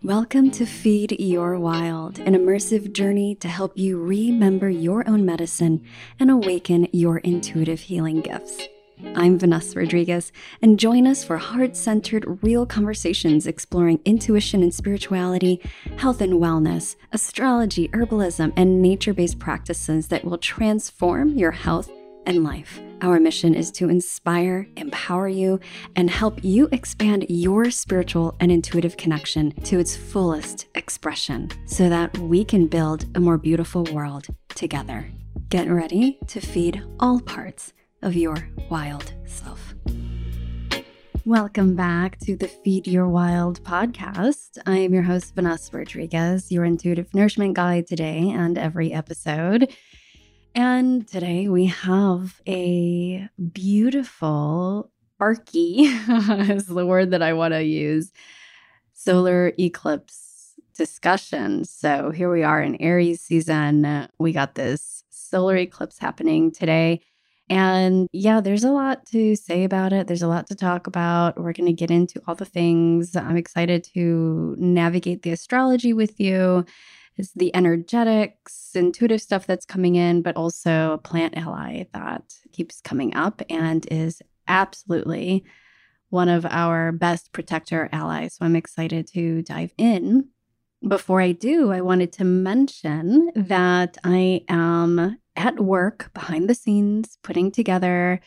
Welcome to Feed Your Wild, an immersive journey to help you remember your own medicine and awaken your intuitive healing gifts. I'm Vanessa Rodriguez, and join us for heart-centered, real conversations exploring intuition and spirituality, health and wellness, astrology, herbalism, and nature-based practices that will transform your health and life. Our mission is to inspire, empower you, and help you expand your spiritual and intuitive connection to its fullest expression so that we can build a more beautiful world together. Get ready to feed all parts of your wild self. Welcome back to the Feed Your Wild podcast. I am your host, Vanessa Rodriguez, your intuitive nourishment guide today and every episode. And today we have a beautiful, archy is the word that I want to use, solar eclipse discussion. So here we are in Aries season. We got this solar eclipse happening today. And yeah, there's a lot to say about it. There's a lot to talk about. We're going to get into all the things. I'm excited to navigate the astrology with you. Is the energetics, intuitive stuff that's coming in, but also a plant ally that keeps coming up and is absolutely one of our best protector allies. So I'm excited to dive in. Before I do, I wanted to mention that I am at work behind the scenes, putting together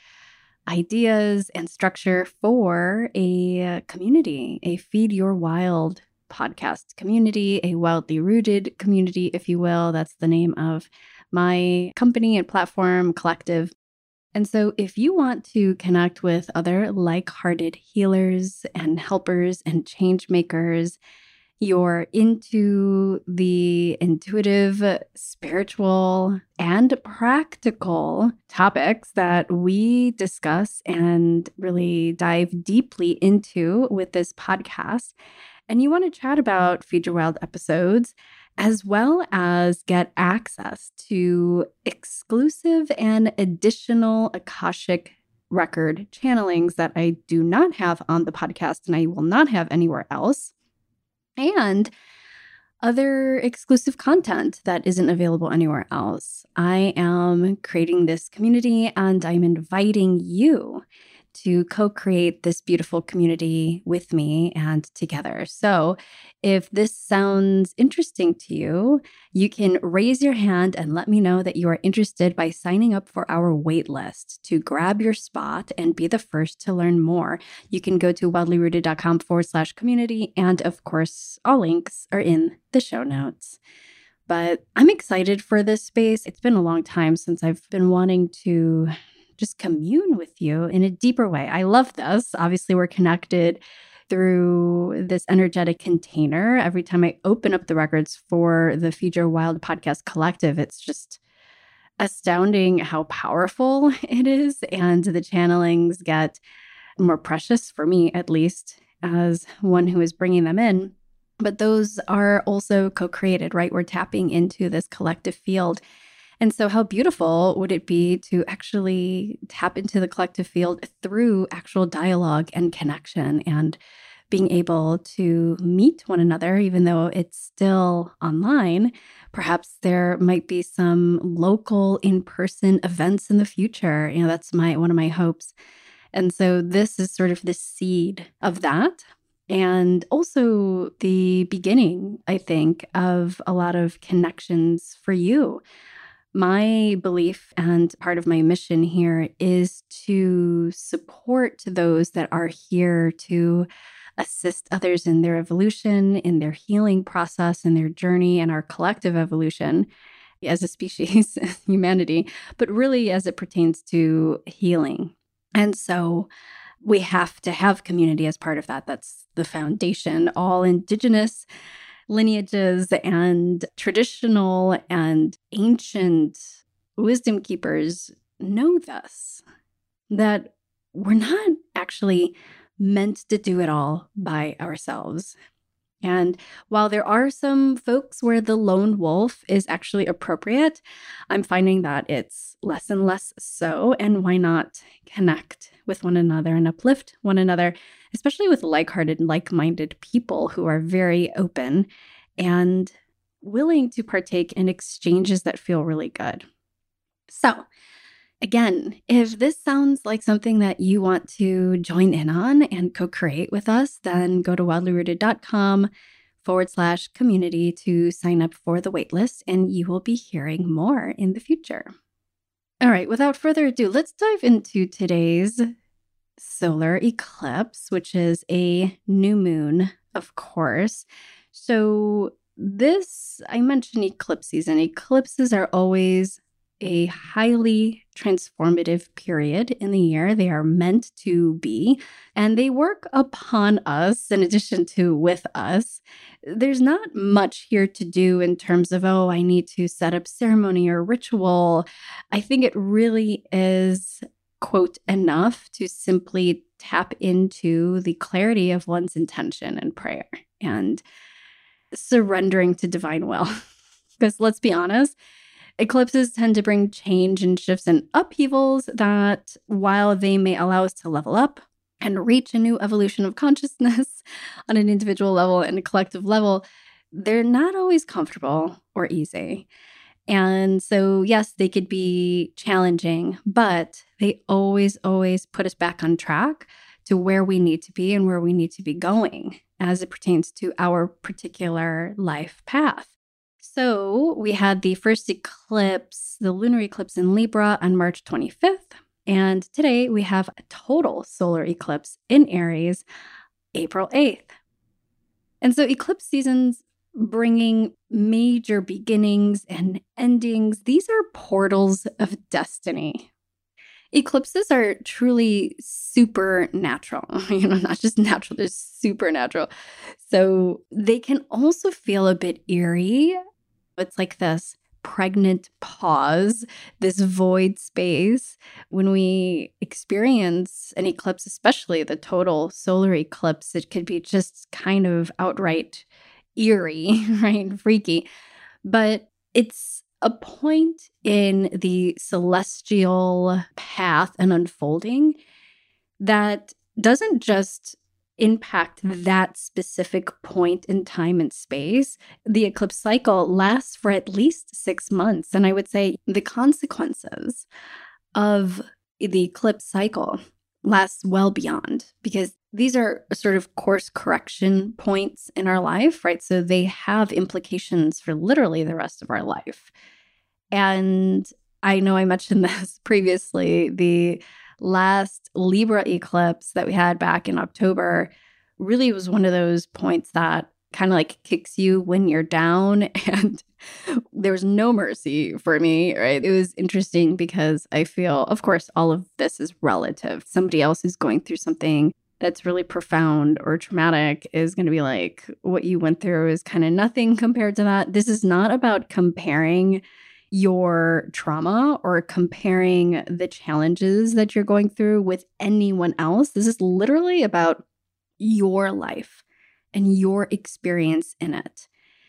ideas and structure for a community, a Feed Your Wild podcast community, a wildly rooted community, if you will. That's the name of my company and platform collective. And so if you want to connect with other like-hearted healers and helpers and change makers, you're into the intuitive, spiritual, and practical topics that we discuss and really dive deeply into with this podcast, and you want to chat about Feed Your Wild episodes, as well as get access to exclusive and additional Akashic record channelings that I do not have on the podcast and I will not have anywhere else, and other exclusive content that isn't available anywhere else. I am creating this community and I'm inviting you to co-create this beautiful community with me and together. So if this sounds interesting to you, you can raise your hand and let me know that you are interested by signing up for our wait list to grab your spot and be the first to learn more. You can go to wildlyrooted.com/community. And of course, all links are in the show notes. But I'm excited for this space. It's been a long time since I've been wanting to just commune with you in a deeper way. I love this. Obviously, we're connected through this energetic container. Every time I open up the records for the Feed Your Wild podcast collective, it's just astounding how powerful it is. And the channelings get more precious, for me at least, as one who is bringing them in. But those are also co-created, right? We're tapping into this collective field. And so how beautiful would it be to actually tap into the collective field through actual dialogue and connection and being able to meet one another, even though it's still online. Perhaps there might be some local in-person events in the future. You know, that's one of my hopes. And so this is sort of the seed of that. And also the beginning, I think, of a lot of connections for you. My belief and part of my mission here is to support those that are here to assist others in their evolution, in their healing process, in their journey, and our collective evolution as a species, humanity, but really as it pertains to healing. And so we have to have community as part of that. That's the foundation. All Indigenous lineages and traditional and ancient wisdom keepers know this, that we're not actually meant to do it all by ourselves. And while there are some folks where the lone wolf is actually appropriate, I'm finding that it's less and less so. And why not connect with one another and uplift one another, especially with like-hearted and like-minded people who are very open and willing to partake in exchanges that feel really good. So, again, if this sounds like something that you want to join in on and co-create with us, then go to wildlyrooted.com/community to sign up for the waitlist, and you will be hearing more in the future. All right, without further ado, let's dive into today's solar eclipse, which is a new moon, of course. So I mentioned eclipse season. Eclipses are always a highly transformative period in the year. They are meant to be, and they work upon us in addition to with us. There's not much here to do in terms of, I need to set up ceremony or ritual. I think it really is, quote, enough to simply tap into the clarity of one's intention and prayer and surrendering to divine will. Because let's be honest, eclipses tend to bring change and shifts and upheavals that, while they may allow us to level up and reach a new evolution of consciousness on an individual level and a collective level, they're not always comfortable or easy. And so, yes, they could be challenging, but they always put us back on track to where we need to be and where we need to be going as it pertains to our particular life path. So we had the first eclipse, the lunar eclipse in Libra on March 25th. And today we have a total solar eclipse in Aries, April 8th. And so eclipse seasons bringing major beginnings and endings, these are portals of destiny. Eclipses are truly supernatural, not just natural, they're supernatural. So they can also feel a bit eerie. It's like this pregnant pause, this void space. When we experience an eclipse, especially the total solar eclipse, it could be just kind of outright eerie, right? Freaky. But it's a point in the celestial path and unfolding that doesn't just impact that specific point in time and space. The eclipse cycle lasts for at least 6 months. And I would say the consequences of the eclipse cycle lasts well beyond, because these are sort of course correction points in our life, right? So they have implications for literally the rest of our life. And I know I mentioned this previously, the last Libra eclipse that we had back in October really was one of those points that kind of like kicks you when you're down, and there was no mercy for me, right? It was interesting because I feel, of course, all of this is relative. Somebody else who's going through something that's really profound or traumatic is going to be like, what you went through is kind of nothing compared to that. This is not about comparing your trauma or comparing the challenges that you're going through with anyone else. This is literally about your life and your experience in it.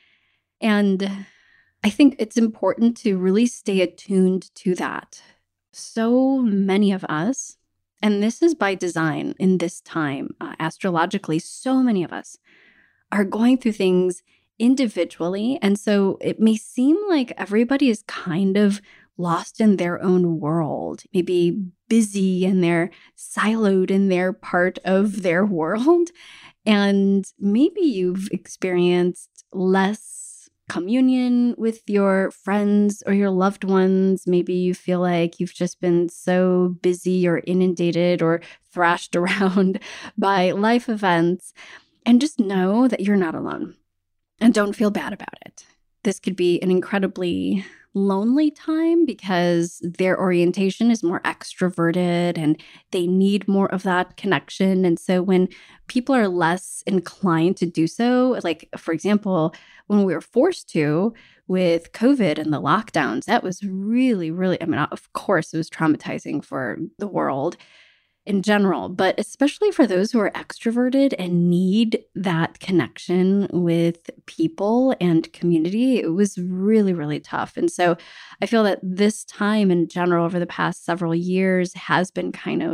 And I think it's important to really stay attuned to that. So many of us, and this is by design in this time, astrologically, so many of us are going through things individually. And so it may seem like everybody is kind of lost in their own world, maybe busy and they're siloed in their part of their world. And maybe you've experienced less communion with your friends or your loved ones. Maybe you feel like you've just been so busy or inundated or thrashed around by life events. And just know that you're not alone. And don't feel bad about it. This could be an incredibly lonely time because their orientation is more extroverted and they need more of that connection. And so when people are less inclined to do so, like, for example, when we were forced to with COVID and the lockdowns, that was really, really, of course, it was traumatizing for the world in general, but especially for those who are extroverted and need that connection with people and community, it was really, really tough. And so I feel that this time in general over the past several years has been kind of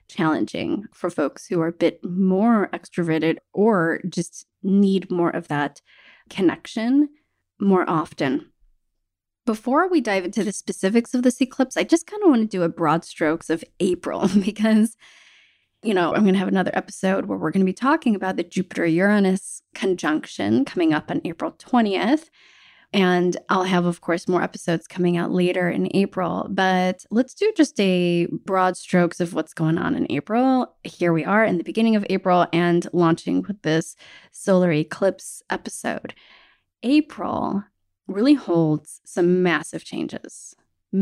challenging for folks who are a bit more extroverted or just need more of that connection more often. Before we dive into the specifics of this eclipse, I just kind of want to do a broad strokes of April because, I'm going to have another episode where we're going to be talking about the Jupiter-Uranus conjunction coming up on April 20th. And I'll have, of course, more episodes coming out later in April. But let's do just a broad strokes of what's going on in April. Here we are in the beginning of April and launching with this solar eclipse episode. April really holds some massive changes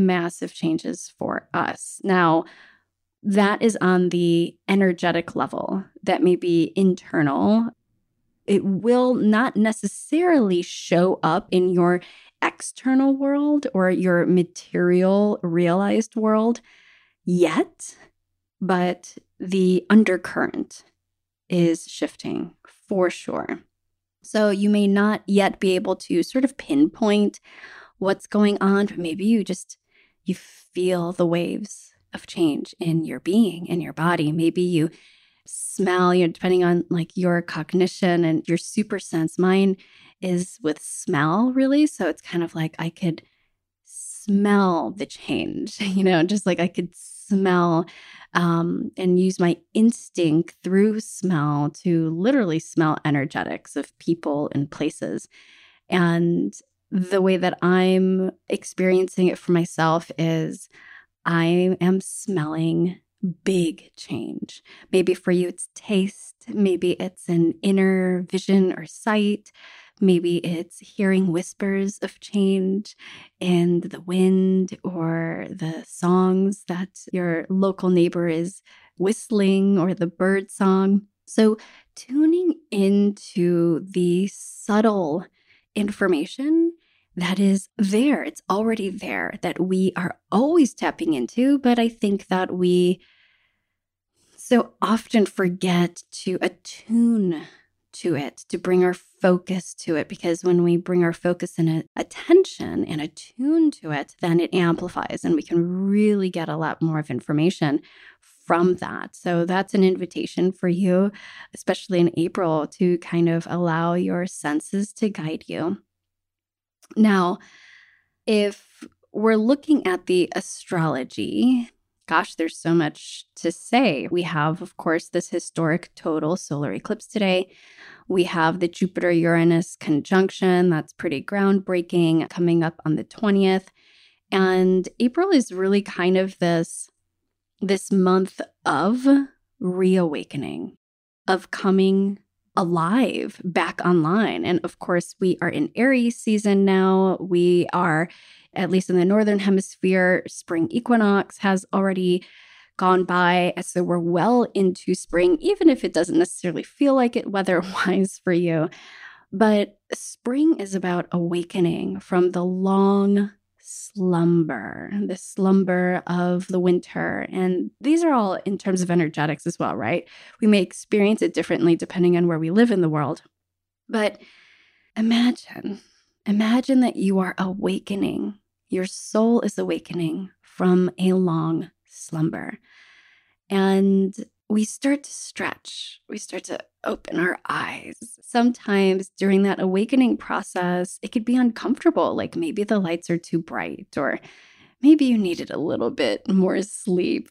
for us. Now, that is on the energetic level. That may be internal. It will not necessarily show up in your external world or your material realized world yet, but the undercurrent is shifting for sure. So you may not yet be able to sort of pinpoint what's going on, but maybe you feel the waves of change in your being, in your body. Maybe you smell, depending on like your cognition and your super sense. Mine is with smell, really. So it's kind of like I could smell the change, just like I could smell and use my instinct through smell to literally smell energetics of people and places. And the way that I'm experiencing it for myself is I am smelling big change. Maybe for you, it's taste. Maybe it's an inner vision or sight. Maybe it's hearing whispers of change in the wind or the songs that your local neighbor is whistling or the bird song. So tuning into the subtle information that is there, it's already there, that we are always tapping into, but I think that we so often forget to attune to it, to bring our focus to it, because when we bring our focus and attention and attune to it, then it amplifies and we can really get a lot more of information from that. So that's an invitation for you, especially in April, to kind of allow your senses to guide you. Now, if we're looking at the astrology, gosh, there's so much to say. We have, of course, this historic total solar eclipse today. We have the Jupiter-Uranus conjunction. That's pretty groundbreaking, coming up on the 20th. And April is really kind of this month of reawakening, of coming alive back online. And of course, we are in Aries season now. We are, at least in the Northern Hemisphere, spring equinox has already gone by. So we're well into spring, even if it doesn't necessarily feel like it weather-wise for you. But spring is about awakening from the long the slumber of the winter. And these are all in terms of energetics as well, right? We may experience it differently depending on where we live in the world. But imagine that you are awakening. Your soul is awakening from a long slumber. And we start to stretch. We start to open our eyes. Sometimes during that awakening process, it could be uncomfortable. Like maybe the lights are too bright, or maybe you needed a little bit more sleep.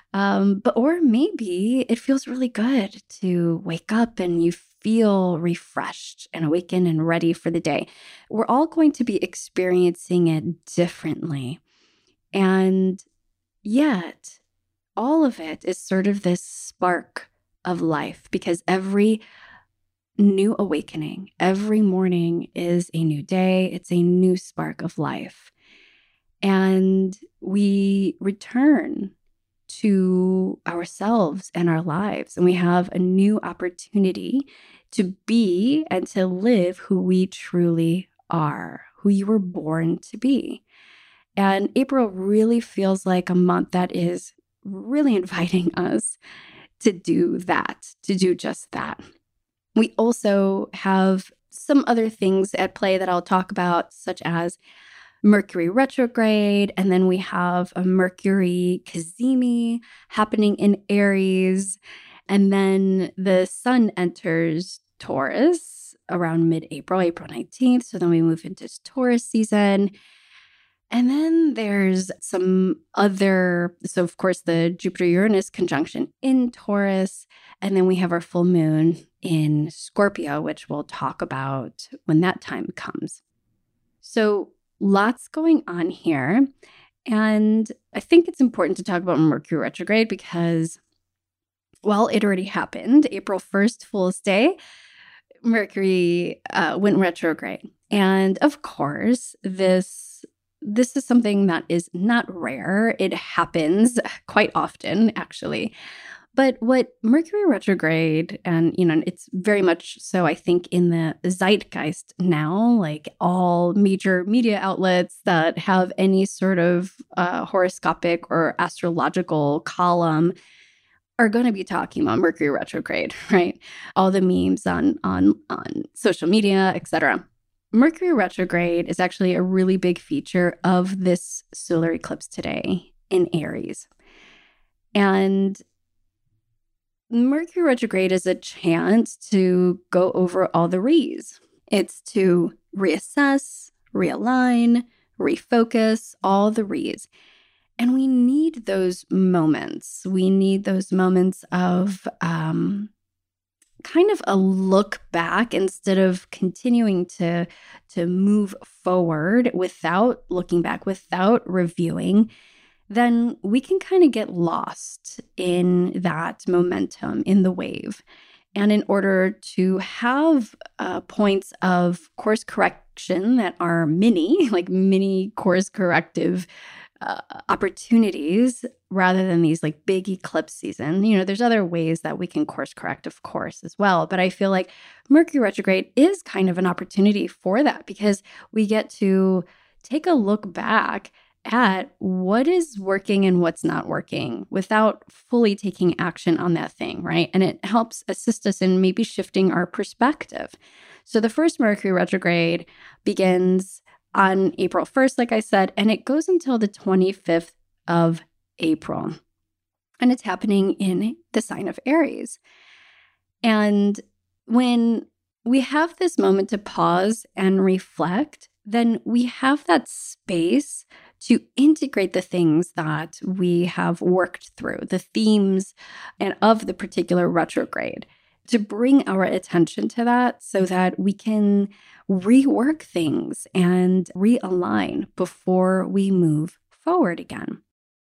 Or maybe it feels really good to wake up and you feel refreshed and awakened and ready for the day. We're all going to be experiencing it differently. And yet, all of it is sort of this spark of life, because every new awakening, every morning is a new day. It's a new spark of life. And we return to ourselves and our lives, and we have a new opportunity to be and to live who we truly are, who you were born to be. And April really feels like a month that is really inviting us to do that, to do just that. We also have some other things at play that I'll talk about, such as Mercury retrograde, and then we have a Mercury cazimi happening in Aries. And then the sun enters Taurus around mid-April, April 19th. So then we move into Taurus season. And then there's some other, so of course, the Jupiter-Uranus conjunction in Taurus. And then we have our full moon in Scorpio, which we'll talk about when that time comes. So lots going on here. And I think it's important to talk about Mercury retrograde because, well, it already happened. April 1st, Fool's Day, Mercury went retrograde. And of course, this is something that is not rare. It happens quite often, actually. But what Mercury retrograde, and, it's very much so, I think, in the zeitgeist now, like all major media outlets that have any sort of horoscopic or astrological column are going to be talking about Mercury retrograde, right? All the memes on social media, etc. Mercury retrograde is actually a really big feature of this solar eclipse today in Aries. And Mercury retrograde is a chance to go over all the re's. It's to reassess, realign, refocus, all the re's. And we need those moments. We need those moments of kind of a look back instead of continuing to move forward without looking back, without reviewing. Then we can kind of get lost in that momentum, in the wave. And in order to have points of course correction that are mini course corrective opportunities rather than these like big eclipse season. There's other ways that we can course correct, of course, as well. But I feel like Mercury retrograde is kind of an opportunity for that because we get to take a look back at what is working and what's not working without fully taking action on that thing, right? And it helps assist us in maybe shifting our perspective. So the first Mercury retrograde begins on April 1st, like I said, and it goes until the 25th of April. And it's happening in the sign of Aries. And when we have this moment to pause and reflect, then we have that space to integrate the things that we have worked through, the themes and of the particular retrograde, to bring our attention to that so that we can rework things and realign before we move forward again.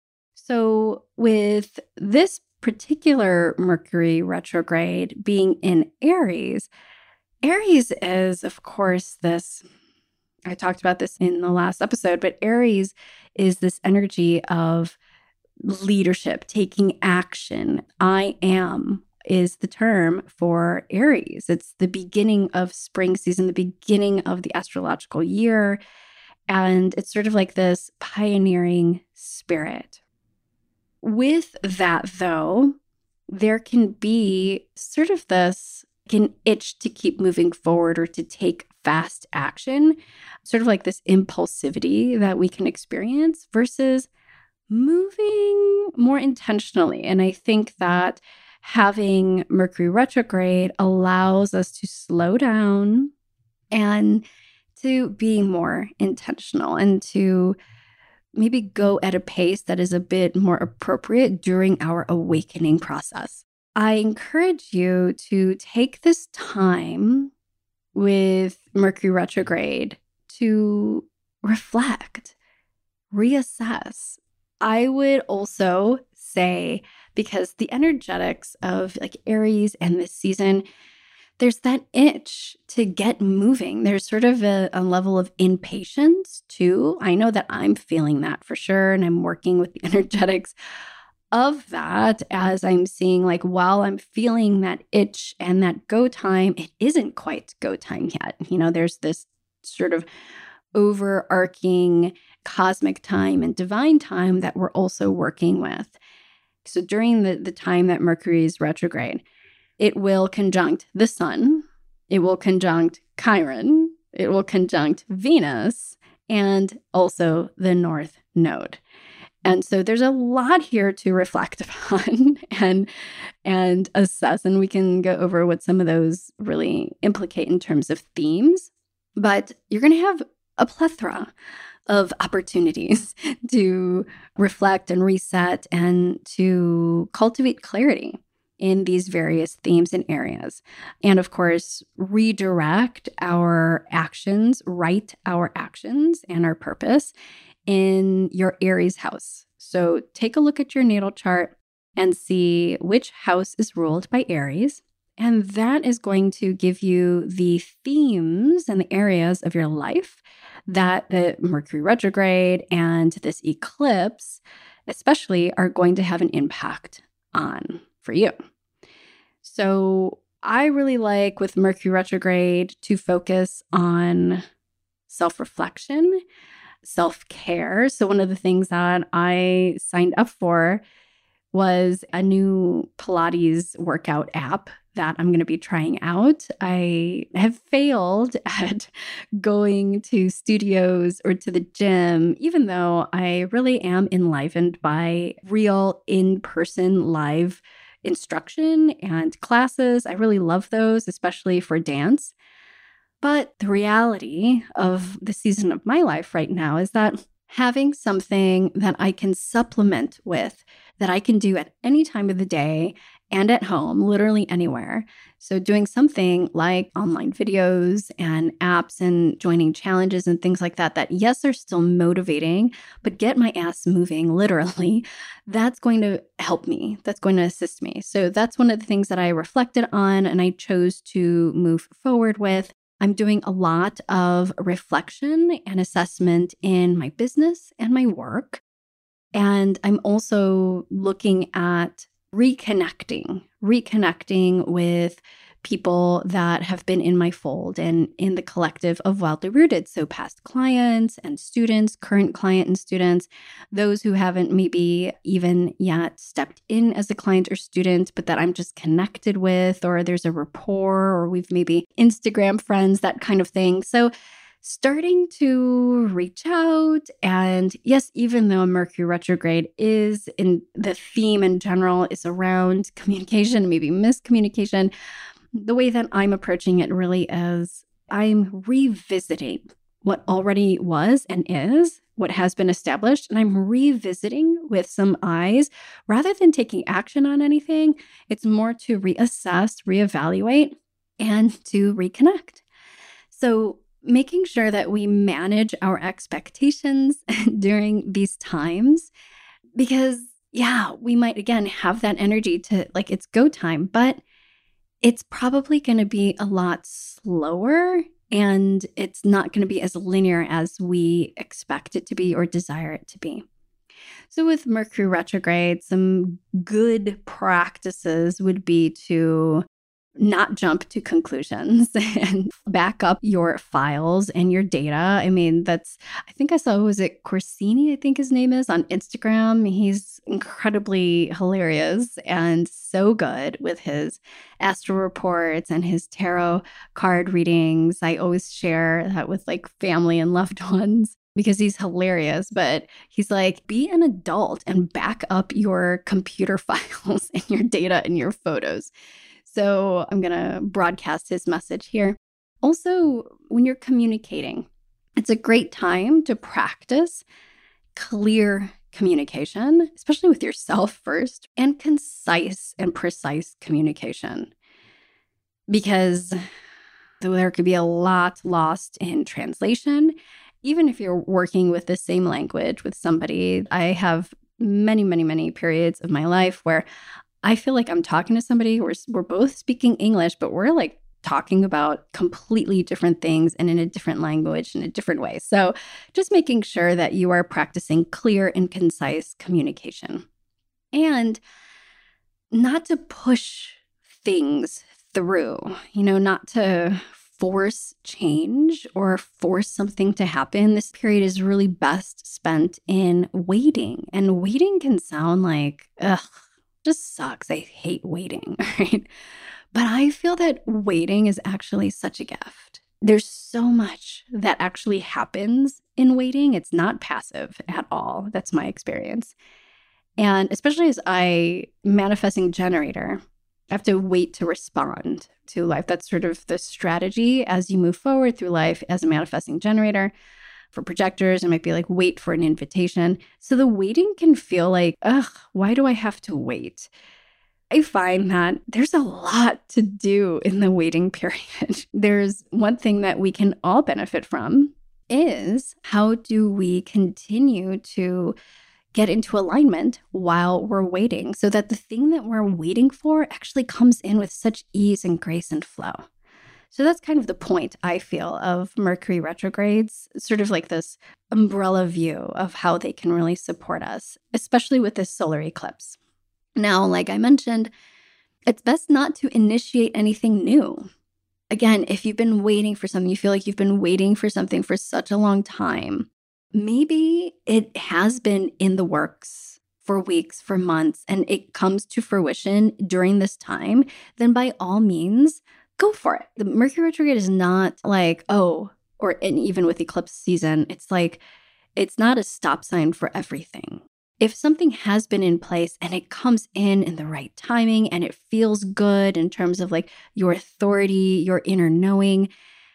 So with this particular Mercury retrograde being in Aries, Aries is, of course, this, I talked about this in the last episode, but Aries is this energy of leadership, taking action. I am is the term for Aries. It's the beginning of spring season, the beginning of the astrological year. And it's sort of like this pioneering spirit. With that, though, there can be sort of this an itch to keep moving forward or to take fast action, sort of like this impulsivity that we can experience versus moving more intentionally. And I think that having Mercury retrograde allows us to slow down and to be more intentional and to maybe go at a pace that is a bit more appropriate during our awakening process. I encourage you to take this time with Mercury retrograde to reflect, reassess. I would also say, because the energetics of like Aries and this season, there's that itch to get moving. There's sort of a level of impatience too. I know that I'm feeling that for sure. And I'm working with the energetics of that as I'm seeing, like, while I'm feeling that itch and that go time, it isn't quite go time yet. There's this sort of overarching cosmic time and divine time that we're also working with. So during the time that Mercury is retrograde, it will conjunct the sun, it will conjunct Chiron, it will conjunct Venus, and also the North Node. And so there's a lot here to reflect upon and assess, and we can go over what some of those really implicate in terms of themes. But you're going to have a plethora of opportunities to reflect and reset and to cultivate clarity in these various themes and areas. And of course, redirect our actions, right our actions and our purpose in your Aries house. So take a look at your natal chart and see which house is ruled by Aries. And that is going to give you the themes and the areas of your life that the Mercury retrograde and this eclipse especially are going to have an impact on for you. So I really like with Mercury retrograde to focus on self-reflection, self-care. So one of the things that I signed up for was a new Pilates workout app that I'm going to be trying out. I have failed at going to studios or to the gym, even though I really am enlivened by real in-person live instruction and classes. I really love those, especially for dance. But the reality of the season of my life right now is that having something that I can supplement with, that I can do at any time of the day and at home, literally anywhere. So doing something like online videos and apps and joining challenges and things like that, that yes, are still motivating, but get my ass moving, literally, that's going to help me. That's going to assist me. So that's one of the things that I reflected on and I chose to move forward with. I'm doing a lot of reflection and assessment in my business and my work. And I'm also looking at reconnecting with people that have been in my fold and in the collective of Wildly Rooted. So past clients and students, current client and students, those who haven't maybe even yet stepped in as a client or student, but that I'm just connected with, or there's a rapport, or we've maybe Instagram friends, that kind of thing. So starting to reach out. And yes, even though Mercury retrograde is in the theme in general is around communication, maybe miscommunication, the way that I'm approaching it really is I'm revisiting what already was and is, what has been established, and I'm revisiting with some eyes rather than taking action on anything. It's more to reassess, reevaluate, and to reconnect. So making sure that we manage our expectations during these times, because yeah, we might again have that energy to like, it's go time, but it's probably going to be a lot slower and it's not going to be as linear as we expect it to be or desire it to be. So with Mercury retrograde, some good practices would be to not jump to conclusions and back up your files and your data. I mean, I think I saw, was it Corsini, I think his name is, on Instagram. He's incredibly hilarious and so good with his astro reports and his tarot card readings. I always share that with like family and loved ones because he's hilarious, but he's like, be an adult and back up your computer files and your data and your photos. So I'm going to broadcast his message here. Also, when you're communicating, it's a great time to practice clear communication, especially with yourself first, and concise and precise communication. Because there could be a lot lost in translation. Even if you're working with the same language with somebody, I have many, many, many periods of my life where I feel like I'm talking to somebody, we're both speaking English, but we're like talking about completely different things and in a different language in a different way. So just making sure that you are practicing clear and concise communication. And not to push things through, not to force change or force something to happen. This period is really best spent in waiting. And waiting can sound like, just sucks. I hate waiting, right? But I feel that waiting is actually such a gift. There's so much that actually happens in waiting. It's not passive at all. That's my experience. And especially as a manifesting generator, I have to wait to respond to life. That's sort of the strategy as you move forward through life as a manifesting generator. For projectors, it might be like wait for an invitation. So the waiting can feel like, ugh, why do I have to wait? I find that there's a lot to do in the waiting period. There's one thing that we can all benefit from is how do we continue to get into alignment while we're waiting so that the thing that we're waiting for actually comes in with such ease and grace and flow. So that's kind of the point, I feel, of Mercury retrogrades, sort of like this umbrella view of how they can really support us, especially with this solar eclipse. Now, like I mentioned, it's best not to initiate anything new. Again, if you've been waiting for something, you feel like you've been waiting for something for such a long time, maybe it has been in the works for weeks, for months, and it comes to fruition during this time, then by all means, go for it. The Mercury retrograde is not like, and even with eclipse season, it's like, it's not a stop sign for everything. If something has been in place and it comes in the right timing and it feels good in terms of like your authority, your inner knowing,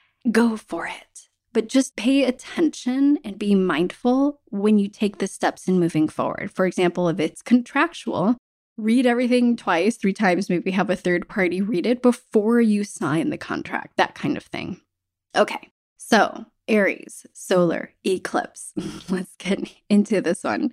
go for it. But just pay attention and be mindful when you take the steps in moving forward. For example, if it's contractual, read everything twice, 3 times, maybe have a third party read it before you sign the contract, that kind of thing. Okay, so Aries, solar eclipse. Let's get into this one.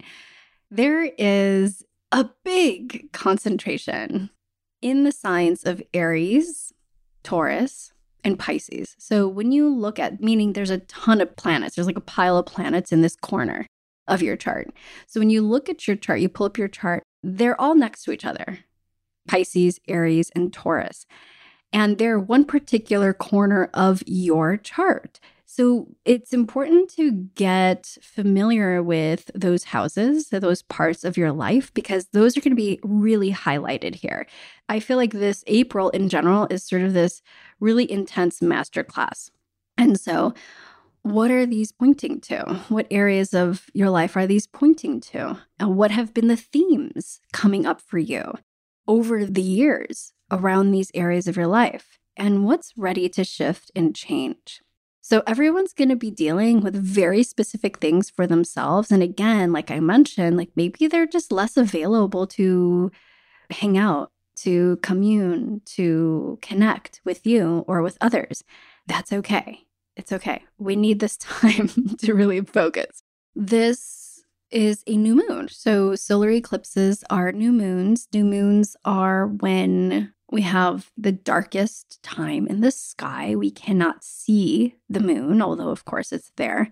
There is a big concentration in the signs of Aries, Taurus, and Pisces. So when you look at, meaning there's a ton of planets, there's like a pile of planets in this corner of your chart. So when you look at your chart, you pull up your chart, they're all next to each other. Pisces, Aries, and Taurus. And they're one particular corner of your chart. So it's important to get familiar with those houses, those parts of your life, because those are going to be really highlighted here. I feel like this April in general is sort of this really intense masterclass. And so what are these pointing to? What areas of your life are these pointing to? And what have been the themes coming up for you over the years around these areas of your life? And what's ready to shift and change? So everyone's going to be dealing with very specific things for themselves. And again, like I mentioned, like maybe they're just less available to hang out, to commune, to connect with you or with others. That's okay. It's okay. We need this time to really focus. This is a new moon. So solar eclipses are new moons. New moons are when we have the darkest time in the sky. We cannot see the moon, although of course it's there.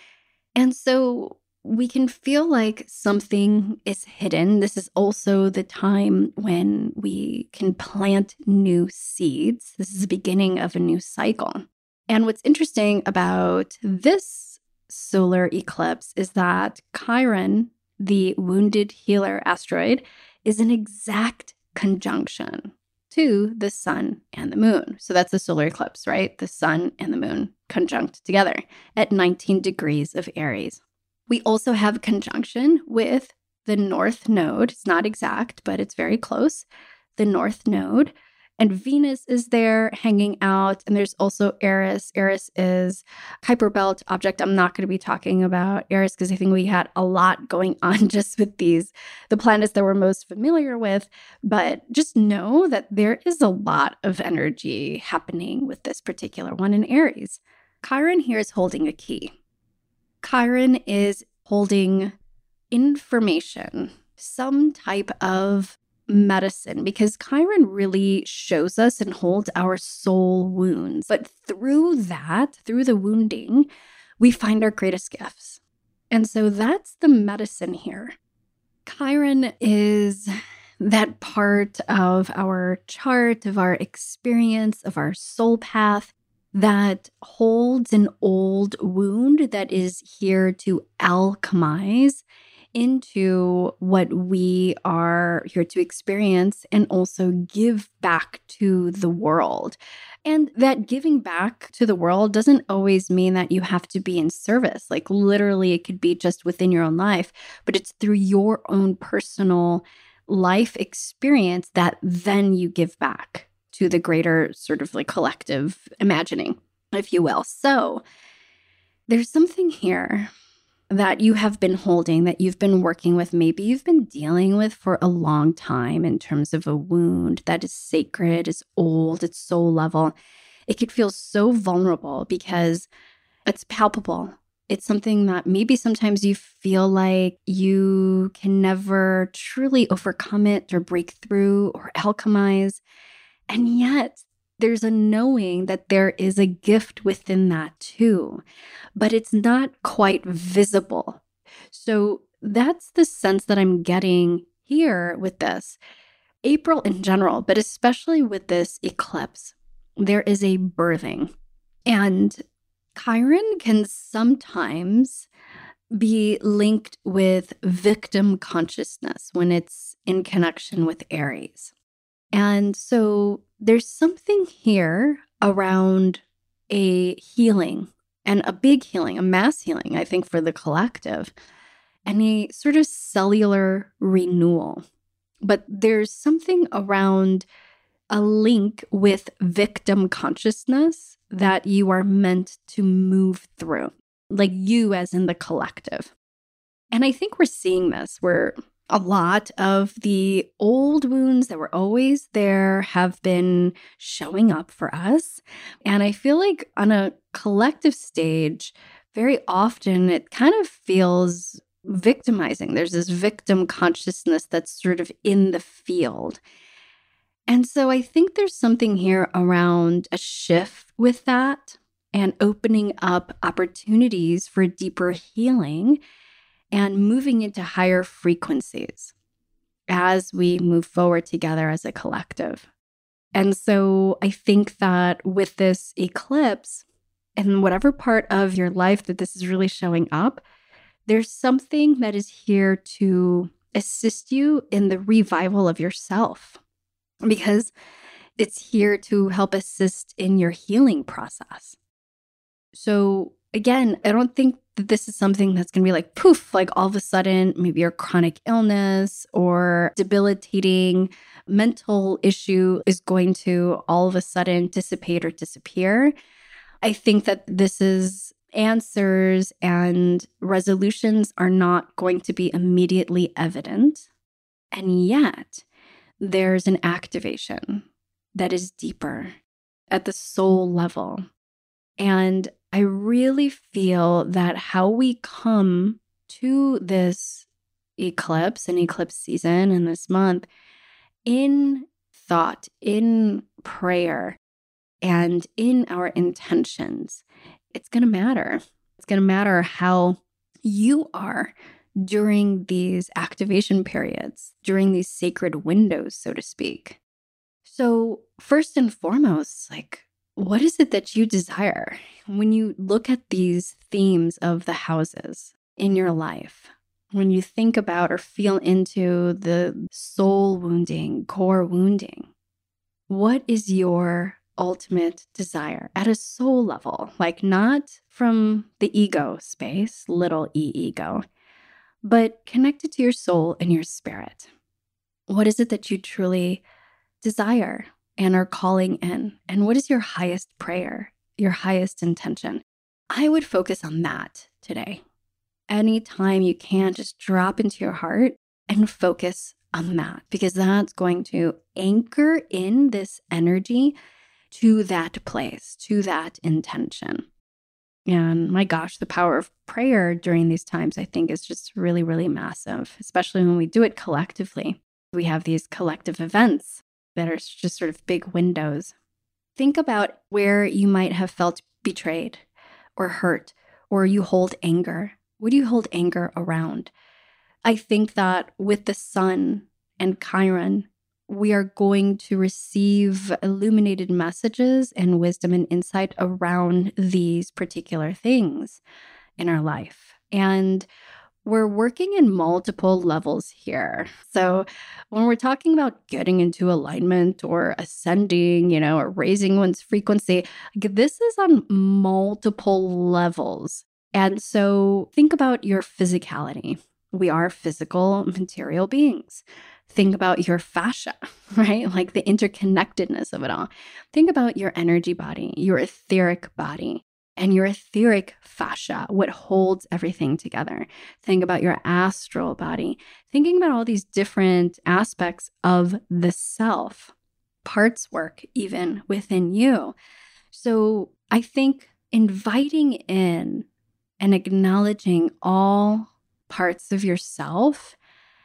And so we can feel like something is hidden. This is also the time when we can plant new seeds. This is the beginning of a new cycle. And what's interesting about this solar eclipse is that Chiron, the wounded healer asteroid, is an exact conjunction to the sun and the moon. So that's the solar eclipse, right? The sun and the moon conjunct together at 19 degrees of Aries. We also have conjunction with the North Node. It's not exact, but it's very close. The North Node. And Venus is there hanging out. And there's also Eris. Eris is Kuiper Belt object. I'm not going to be talking about Eris because I think we had a lot going on just with the planets that we're most familiar with. But just know that there is a lot of energy happening with this particular one in Aries. Chiron here is holding a key. Chiron is holding information, some type of medicine, because Chiron really shows us and holds our soul wounds. But through that, through the wounding, we find our greatest gifts. And so that's the medicine here. Chiron is that part of our chart, of our experience, of our soul path that holds an old wound that is here to alchemize into what we are here to experience and also give back to the world. And that giving back to the world doesn't always mean that you have to be in service. Like literally, it could be just within your own life, but it's through your own personal life experience that then you give back to the greater sort of like collective imagining, if you will. So there's something here that you have been holding, that you've been working with, maybe you've been dealing with for a long time in terms of a wound that is sacred, is old, it's soul level. It could feel so vulnerable because it's palpable. It's something that maybe sometimes you feel like you can never truly overcome it or break through or alchemize. And yet, there's a knowing that there is a gift within that too, but it's not quite visible. So that's the sense that I'm getting here with this. April in general, but especially with this eclipse, there is a birthing. And Chiron can sometimes be linked with victim consciousness when it's in connection with Aries. And so there's something here around a healing and a big healing, a mass healing, I think, for the collective, and a sort of cellular renewal. But there's something around a link with victim consciousness that you are meant to move through, like you as in the collective. And I think we're seeing this where a lot of the old wounds that were always there have been showing up for us. And I feel like on a collective stage, very often it kind of feels victimizing. There's this victim consciousness that's sort of in the field. And so I think there's something here around a shift with that and opening up opportunities for deeper healing and moving into higher frequencies as we move forward together as a collective. And so I think that with this eclipse, and whatever part of your life that this is really showing up, there's something that is here to assist you in the revival of yourself, because it's here to help assist in your healing process. So again, I don't think that this is something that's going to be like poof, like all of a sudden, maybe your chronic illness or debilitating mental issue is going to all of a sudden dissipate or disappear. I think that this is answers and resolutions are not going to be immediately evident. And yet, there's an activation that is deeper at the soul level. And I really feel that how we come to this eclipse and eclipse season and this month in thought, in prayer, and in our intentions, it's going to matter. It's going to matter how you are during these activation periods, during these sacred windows, so to speak. So first and foremost, like, what is it that you desire? When you look at these themes of the houses in your life, when you think about or feel into the soul wounding, core wounding, what is your ultimate desire at a soul level? Like not from the ego space, little e ego, but connected to your soul and your spirit. What is it that you truly desire and are calling in? And what is your highest prayer, your highest intention? I would focus on that today. Anytime you can, just drop into your heart and focus on that, because that's going to anchor in this energy to that place, to that intention. And my gosh, the power of prayer during these times, I think, is just really, really massive, especially when we do it collectively. We have these collective events that are just sort of big windows. Think about where you might have felt betrayed or hurt, or you hold anger. What do you hold anger around? I think that with the sun and Chiron, we are going to receive illuminated messages and wisdom and insight around these particular things in our life. And we're working in multiple levels here. So when we're talking about getting into alignment or ascending, or raising one's frequency, this is on multiple levels. And so think about your physicality. We are physical, material beings. Think about your fascia, right? Like the interconnectedness of it all. Think about your energy body, your etheric body, and your etheric fascia, what holds everything together. Think about your astral body, thinking about all these different aspects of the self, parts work even within you. So I think inviting in and acknowledging all parts of yourself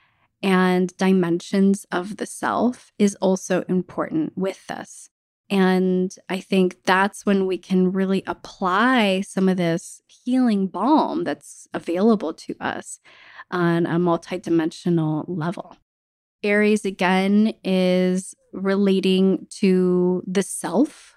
and dimensions of the self is also important with this. And I think that's when we can really apply some of this healing balm that's available to us on a multidimensional level. Aries, again, is relating to the self.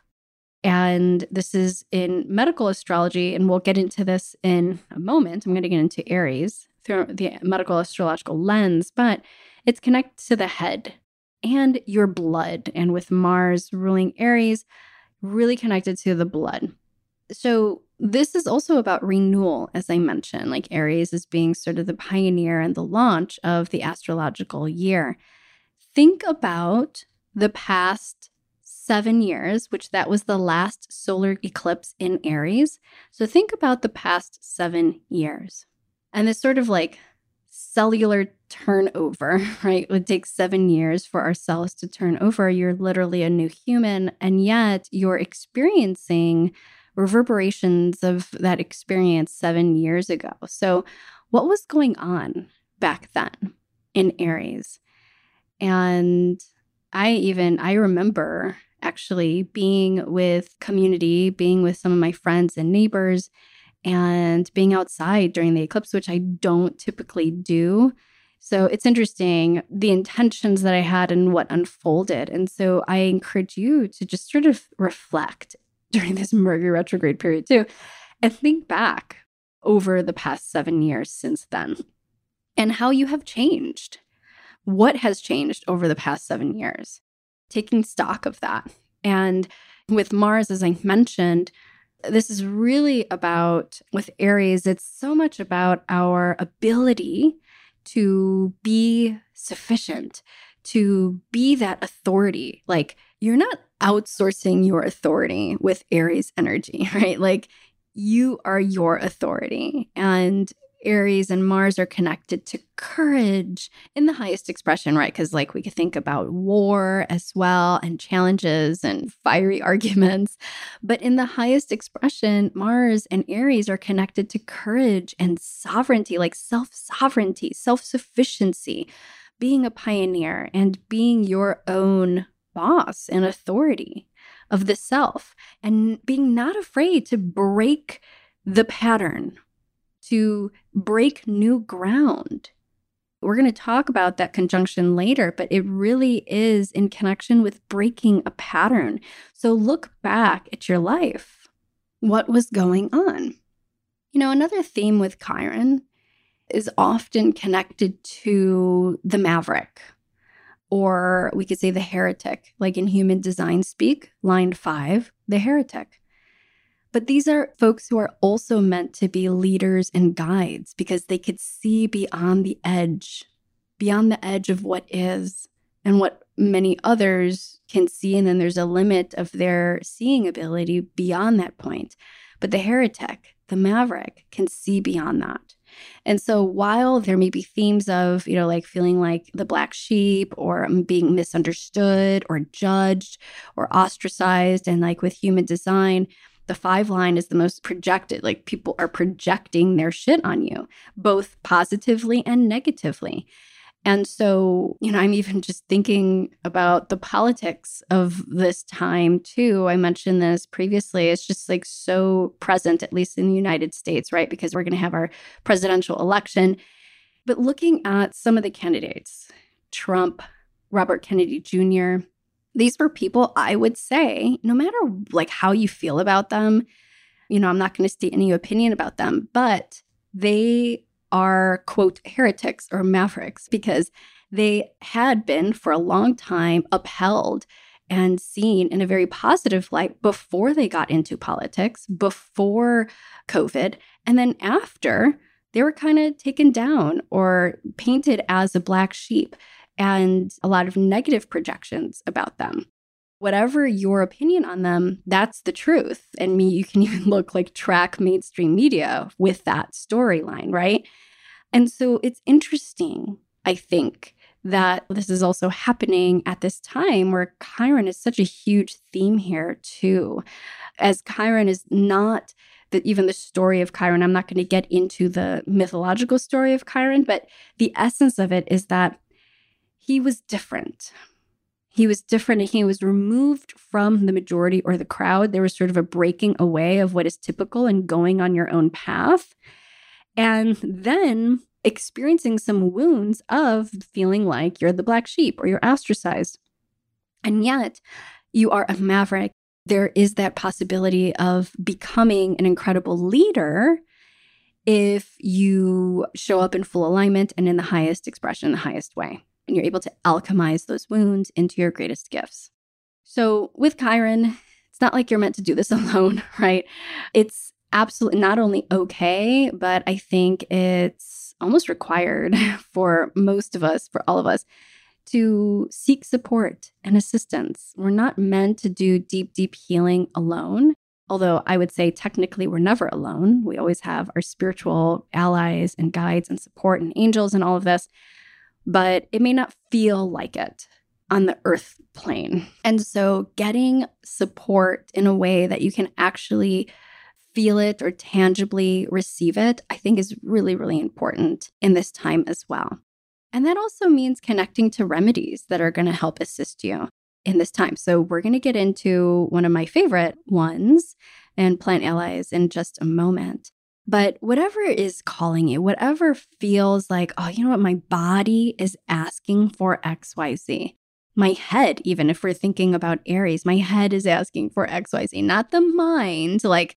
And this is in medical astrology, and we'll get into this in a moment. I'm going to get into Aries through the medical astrological lens, but it's connected to the head and your blood. And with Mars ruling Aries, really connected to the blood. So this is also about renewal, as I mentioned, like Aries is being sort of the pioneer and the launch of the astrological year. Think about the past 7 years, which that was the last solar eclipse in Aries. So think about the past 7 years. And this sort of like cellular turnover, right? It would take 7 years for our cells to turn over. You're literally a new human, and yet you're experiencing reverberations of that experience 7 years ago. So what was going on back then in Aries? And I remember actually being with community, being with some of my friends and neighbors, and being outside during the eclipse, which I don't typically do. So it's interesting the intentions that I had and what unfolded. And so I encourage you to just sort of reflect during this Mercury retrograde period too, and think back over the past 7 years since then and how you have changed. What has changed over the past 7 years? Taking stock of that. And with Mars, as I mentioned, this is really about, with Aries, it's so much about our ability to be sufficient, to be that authority. Like, you're not outsourcing your authority with Aries energy, right? Like, you are your authority. And Aries and Mars are connected to courage in the highest expression, right? Because like we could think about war as well and challenges and fiery arguments. But in the highest expression, Mars and Aries are connected to courage and sovereignty, like self-sovereignty, self-sufficiency, being a pioneer and being your own boss and authority of the self, and being not afraid to break the pattern, to break new ground. We're going to talk about that conjunction later, but it really is in connection with breaking a pattern. So look back at your life. What was going on? Another theme with Chiron is often connected to the maverick, or we could say the heretic, like in human design speak, line 5, the heretic. But these are folks who are also meant to be leaders and guides because they could see beyond the edge of what is and what many others can see. And then there's a limit of their seeing ability beyond that point. But the heretic, the maverick, can see beyond that. And so while there may be themes of, like feeling like the black sheep or being misunderstood or judged or ostracized, and like with human design, the 5 line is the most projected, like people are projecting their shit on you, both positively and negatively. And so, I'm even just thinking about the politics of this time too. I mentioned this previously. It's just like so present, at least in the United States, right? Because we're going to have our presidential election. But looking at some of the candidates, Trump, Robert Kennedy Jr., these were people, I would say, no matter like how you feel about them, I'm not going to state any opinion about them, but they are, quote, heretics or mavericks because they had been for a long time upheld and seen in a very positive light before they got into politics, before COVID. And then after, they were kind of taken down or painted as a black sheep and a lot of negative projections about them. Whatever your opinion on them, that's the truth. And you can even track mainstream media with that storyline, right? And so it's interesting, I think, that this is also happening at this time where Chiron is such a huge theme here too. As Chiron is not even the story of Chiron, I'm not going to get into the mythological story of Chiron, but the essence of it is that he was different. He was different and he was removed from the majority or the crowd. There was sort of a breaking away of what is typical and going on your own path. And then experiencing some wounds of feeling like you're the black sheep or you're ostracized. And yet you are a maverick. There is that possibility of becoming an incredible leader if you show up in full alignment and in the highest expression, the highest way. And you're able to alchemize those wounds into your greatest gifts. So with Chiron, it's not like you're meant to do this alone, right? It's absolutely not only okay, but I think it's almost required for most of us, for all of us, to seek support and assistance. We're not meant to do deep, deep healing alone. Although I would say technically we're never alone. We always have our spiritual allies and guides and support and angels and all of this. But it may not feel like it on the earth plane. And so getting support in a way that you can actually feel it or tangibly receive it, I think is really, really important in this time as well. And that also means connecting to remedies that are going to help assist you in this time. So we're going to get into one of my favorite ones and plant allies in just a moment. But whatever is calling you, whatever feels like, oh, you know what, my body is asking for XYZ. My head, even if we're thinking about Aries, my head is asking for XYZ, not the mind,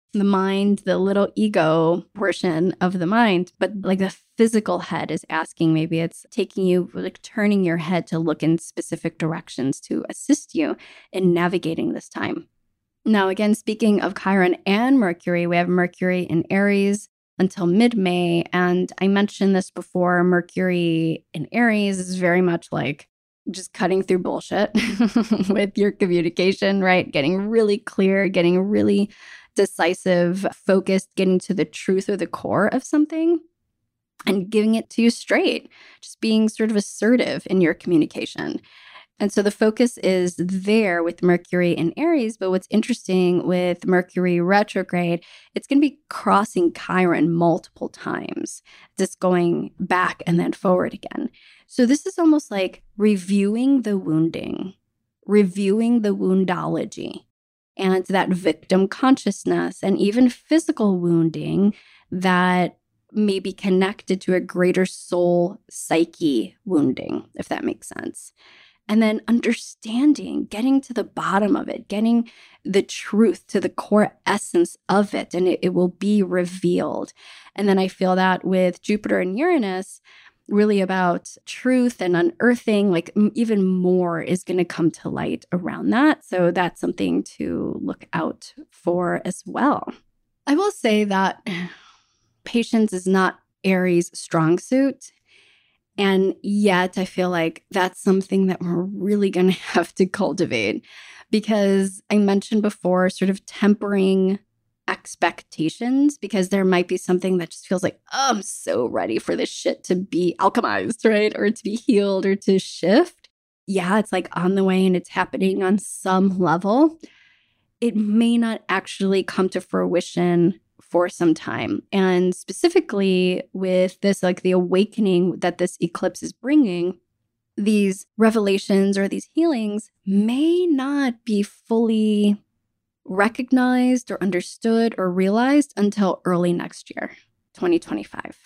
the little ego portion of the mind, but the physical head is asking. Maybe it's taking you, turning your head to look in specific directions to assist you in navigating this time. Now, again, speaking of Chiron and Mercury, we have Mercury in Aries until mid-May. And I mentioned this before, Mercury in Aries is very much like just cutting through bullshit with your communication, right? Getting really clear, getting really decisive, focused, getting to the truth or the core of something and giving it to you straight, just being sort of assertive in your communication. And so the focus is there with Mercury in Aries. But what's interesting with Mercury retrograde, it's going to be crossing Chiron multiple times, just going back and then forward again. So this is almost like reviewing the wounding, reviewing the woundology, and that victim consciousness and even physical wounding that may be connected to a greater soul psyche wounding, if that makes sense. And then understanding, getting to the bottom of it, getting the truth to the core essence of it, and it will be revealed. And then I feel that with Jupiter and Uranus, really about truth and unearthing, even more is going to come to light around that. So that's something to look out for as well. I will say that patience is not Aries' strong suit. And yet I feel like that's something that we're really going to have to cultivate, because I mentioned before sort of tempering expectations, because there might be something that just feels like, oh, I'm so ready for this shit to be alchemized, right? Or to be healed or to shift. Yeah, it's on the way and it's happening on some level. It may not actually come to fruition for some time. And specifically with this, the awakening that this eclipse is bringing, these revelations or these healings may not be fully recognized or understood or realized until early next year, 2025.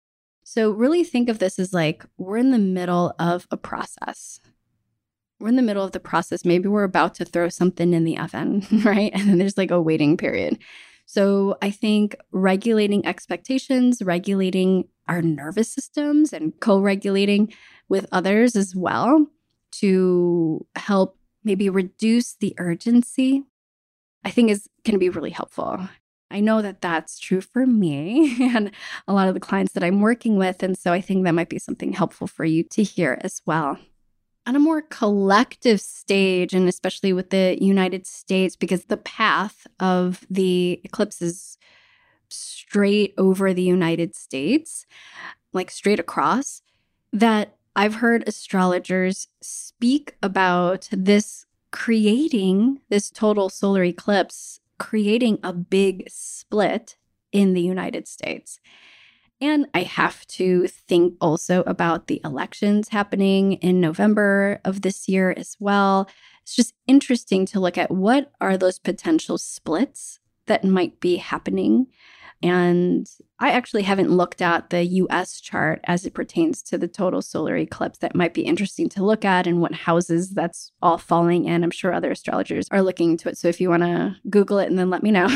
So really think of this as we're in the middle of a process. We're in the middle of the process. Maybe we're about to throw something in the oven, right? And then there's a waiting period. So I think regulating expectations, regulating our nervous systems and co-regulating with others as well to help maybe reduce the urgency, I think is going to be really helpful. I know that that's true for me and a lot of the clients that I'm working with. And so I think that might be something helpful for you to hear as well. On a more collective stage, and especially with the United States, because the path of the eclipse is straight over the United States, like straight across, that I've heard astrologers speak about this creating this total solar eclipse, creating a big split in the United States. And I have to think also about the elections happening in November of this year as well. It's just interesting to look at what are those potential splits that might be happening. And I actually haven't looked at the US chart as it pertains to the total solar eclipse. That might be interesting to look at and what houses that's all falling in. I'm sure other astrologers are looking into it. So if you want to Google it and then let me know.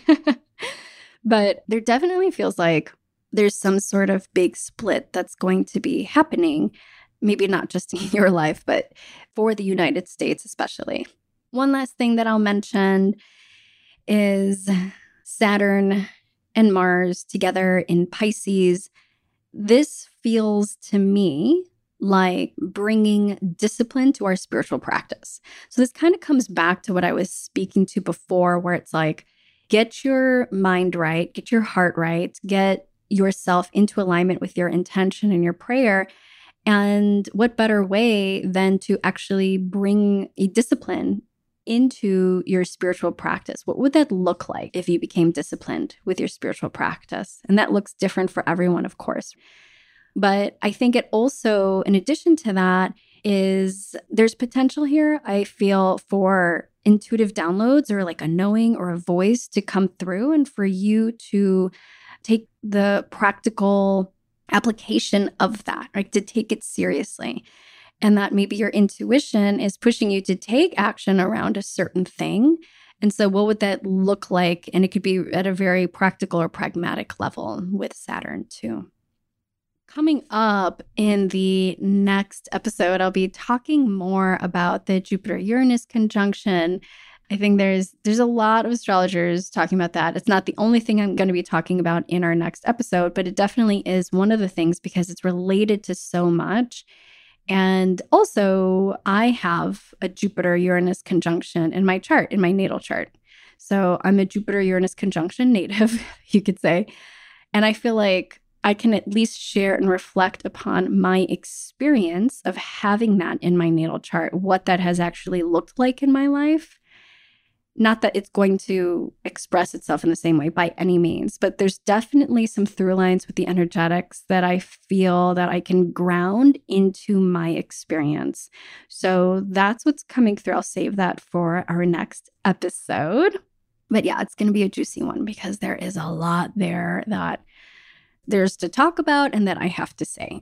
But there definitely feels like there's some sort of big split that's going to be happening, maybe not just in your life, but for the United States especially. One last thing that I'll mention is Saturn and Mars together in Pisces. This feels to me like bringing discipline to our spiritual practice. So this kind of comes back to what I was speaking to before, where it's like, get your mind right, get your heart right, get yourself into alignment with your intention and your prayer. And what better way than to actually bring a discipline into your spiritual practice? What would that look like if you became disciplined with your spiritual practice? And that looks different for everyone, of course. But I think it also, in addition to that, is there's potential here, I feel, for intuitive downloads or like a knowing or a voice to come through and for you to take the practical application of that, right? To take it seriously. And that maybe your intuition is pushing you to take action around a certain thing. And so what would that look like? And it could be at a very practical or pragmatic level with Saturn too. Coming up in the next episode, I'll be talking more about the Jupiter-Uranus conjunction. I think there's a lot of astrologers talking about that. It's not the only thing I'm going to be talking about in our next episode, but it definitely is one of the things because it's related to so much. And also, I have a Jupiter-Uranus conjunction in my chart, in my natal chart. So I'm a Jupiter-Uranus conjunction native, you could say. And I feel like I can at least share and reflect upon my experience of having that in my natal chart, what that has actually looked like in my life. Not that it's going to express itself in the same way by any means, but there's definitely some through lines with the energetics that I feel that I can ground into my experience. So that's what's coming through. I'll save that for our next episode. But yeah, it's going to be a juicy one because there is a lot there that there's to talk about and that I have to say.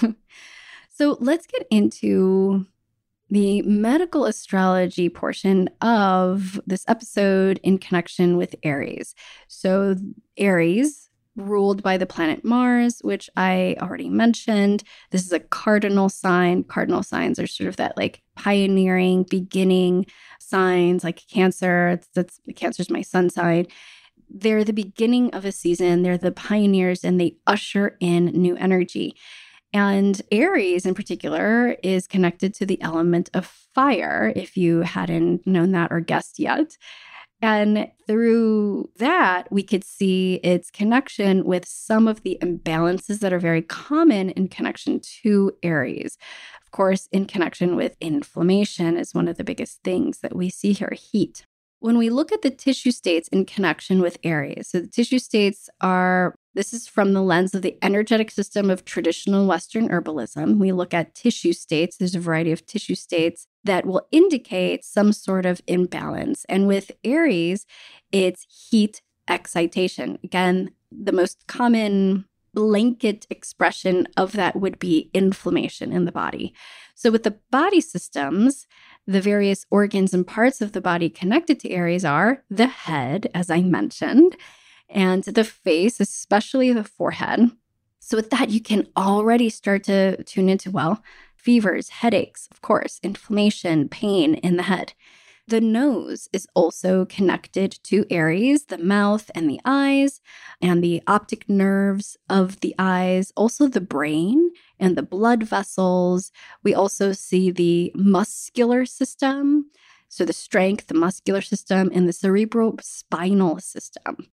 So let's get into the medical astrology portion of this episode in connection with Aries. So Aries, ruled by the planet Mars, which I already mentioned. This is a cardinal sign. Cardinal signs are sort of that like pioneering, beginning signs, like Cancer. Cancer's my sun sign. They're the beginning of a season. They're the pioneers and they usher in new energy. And Aries in particular is connected to the element of fire, if you hadn't known that or guessed yet. And through that, we could see its connection with some of the imbalances that are very common in connection to Aries. Of course, in connection with inflammation is one of the biggest things that we see here, heat. When we look at the tissue states in connection with Aries, so the tissue states are, this is from the lens of the energetic system of traditional Western herbalism. We look at tissue states. There's a variety of tissue states that will indicate some sort of imbalance. And with Aries, it's heat excitation. Again, the most common blanket expression of that would be inflammation in the body. So with the body systems, the various organs and parts of the body connected to Aries are the head, as I mentioned, and the face, especially the forehead. So with that, you can already start to tune into, well, fevers, headaches, of course, inflammation, pain in the head. The nose is also connected to Aries, the mouth and the eyes, and the optic nerves of the eyes, also the brain and the blood vessels. We also see the muscular system, so the strength, the muscular system, and the cerebrospinal system.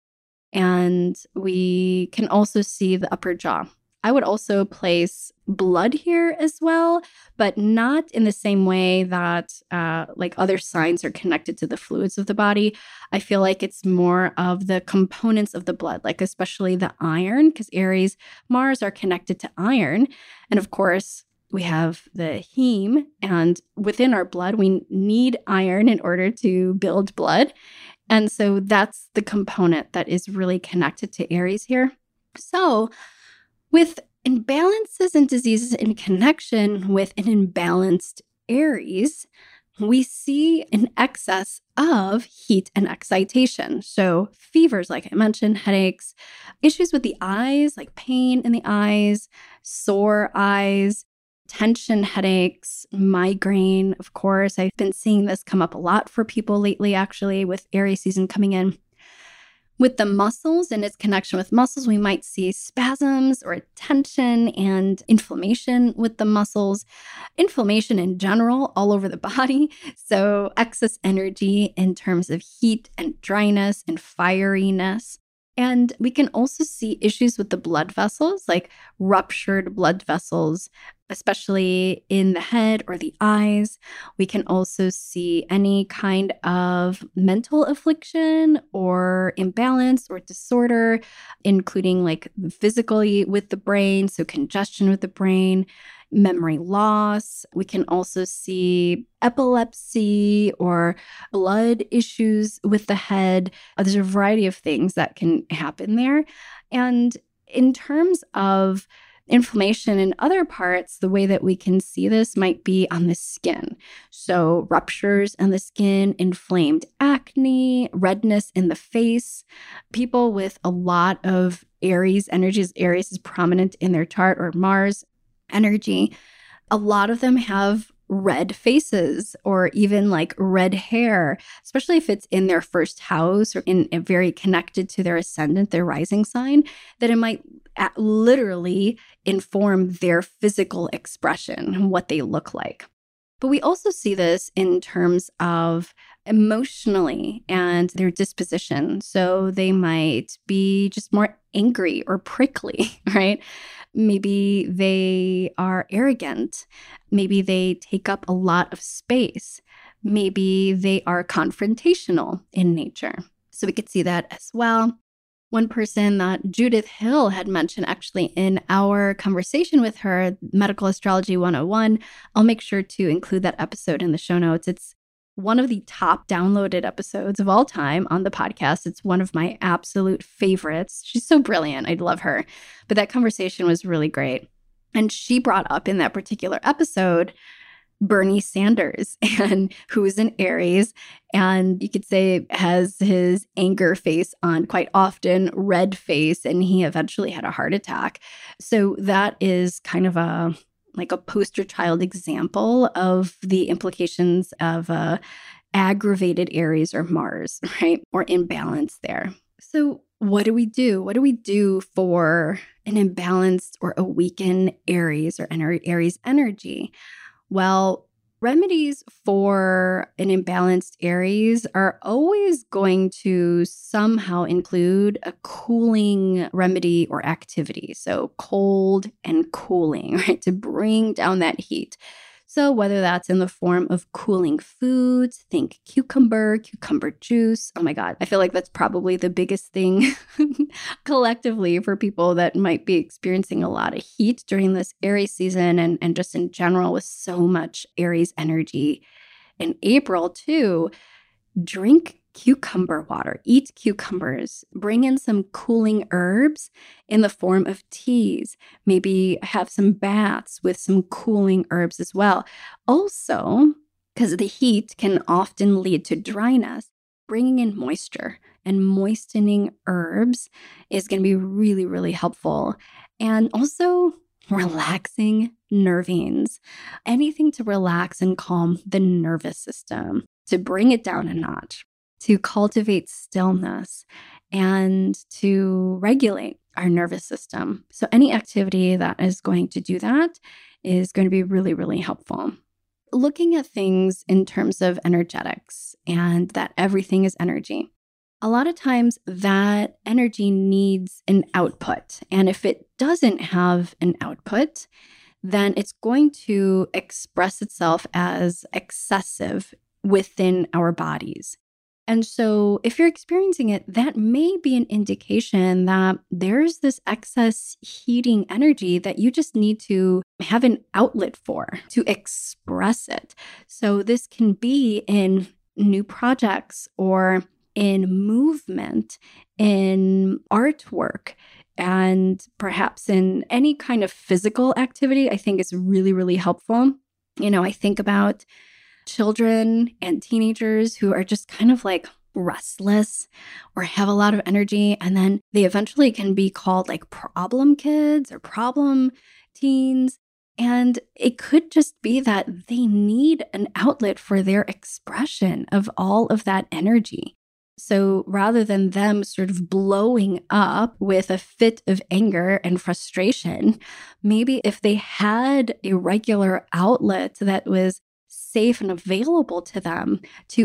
And we can also see the upper jaw. I would also place blood here as well, but not in the same way that like other signs are connected to the fluids of the body. I feel like it's more of the components of the blood, like especially the iron, because Aries, Mars are connected to iron. And of course, we have the heme, and within our blood, we need iron in order to build blood. And so that's the component that is really connected to Aries here. So with imbalances and diseases in connection with an imbalanced Aries, we see an excess of heat and excitation. So fevers, like I mentioned, headaches, issues with the eyes, like pain in the eyes, sore eyes, tension headaches, migraine, of course. I've been seeing this come up a lot for people lately, actually, with Aries season coming in. With the muscles and its connection with muscles, we might see spasms or tension and inflammation with the muscles, inflammation in general all over the body. So excess energy in terms of heat and dryness and fieriness. And we can also see issues with the blood vessels, like ruptured blood vessels, especially in the head or the eyes. We can also see any kind of mental affliction or imbalance or disorder, including like physically with the brain, so congestion with the brain, memory loss. We can also see epilepsy or blood issues with the head. There's a variety of things that can happen there. And in terms of inflammation in other parts, the way that we can see this might be on the skin. So ruptures on the skin, inflamed acne, redness in the face. People with a lot of Aries energies, Aries is prominent in their chart, or Mars energy, a lot of them have red faces or even like red hair, especially if it's in their first house or in very connected to their ascendant, their rising sign, that it might literally inform their physical expression and what they look like. But we also see this in terms of emotionally and their disposition. So they might be just more angry or prickly, right? Maybe they are arrogant. Maybe they take up a lot of space. Maybe they are confrontational in nature. So we could see that as well. One person that Judith Hill had mentioned actually in our conversation with her, Medical Astrology 101, I'll make sure to include that episode in the show notes. It's one of the top downloaded episodes of all time on the podcast. It's one of my absolute favorites. She's so brilliant. I love her. But that conversation was really great. And she brought up in that particular episode Bernie Sanders, and who is an Aries, and you could say has his anger face on quite often, red face, and he eventually had a heart attack. So that is kind of a poster child example of the implications of aggravated Aries or Mars, right? Or imbalance there. So what do we do? What do we do for an imbalanced or a weakened Aries or Aries energy? Well, remedies for an imbalanced Aries are always going to somehow include a cooling remedy or activity. So cold and cooling, right? To bring down that heat. So whether that's in the form of cooling foods, think cucumber juice. Oh my God, I feel like that's probably the biggest thing collectively for people that might be experiencing a lot of heat during this Aries season and just in general with so much Aries energy in April too. Drink cucumber water, eat cucumbers, bring in some cooling herbs in the form of teas, maybe have some baths with some cooling herbs as well. Also, because the heat can often lead to dryness, bringing in moisture and moistening herbs is going to be really, really helpful. and also relaxing nervines. Anything to relax and calm the nervous system, to bring it down a notch, to cultivate stillness, and to regulate our nervous system. So any activity that is going to do that is going to be really, really helpful. Looking at things in terms of energetics and that everything is energy. A lot of times that energy needs an output. And if it doesn't have an output, then it's going to express itself as excessive within our bodies. And so if you're experiencing it, that may be an indication that there's this excess heating energy that you just need to have an outlet for, to express it. So this can be in new projects or in movement, in artwork, and perhaps in any kind of physical activity. I think is really, really helpful. I think about children and teenagers who are just kind of like restless or have a lot of energy, and then they eventually can be called like problem kids or problem teens. And it could just be that they need an outlet for their expression of all of that energy. So rather than them sort of blowing up with a fit of anger and frustration, maybe if they had a regular outlet that was safe and available to them to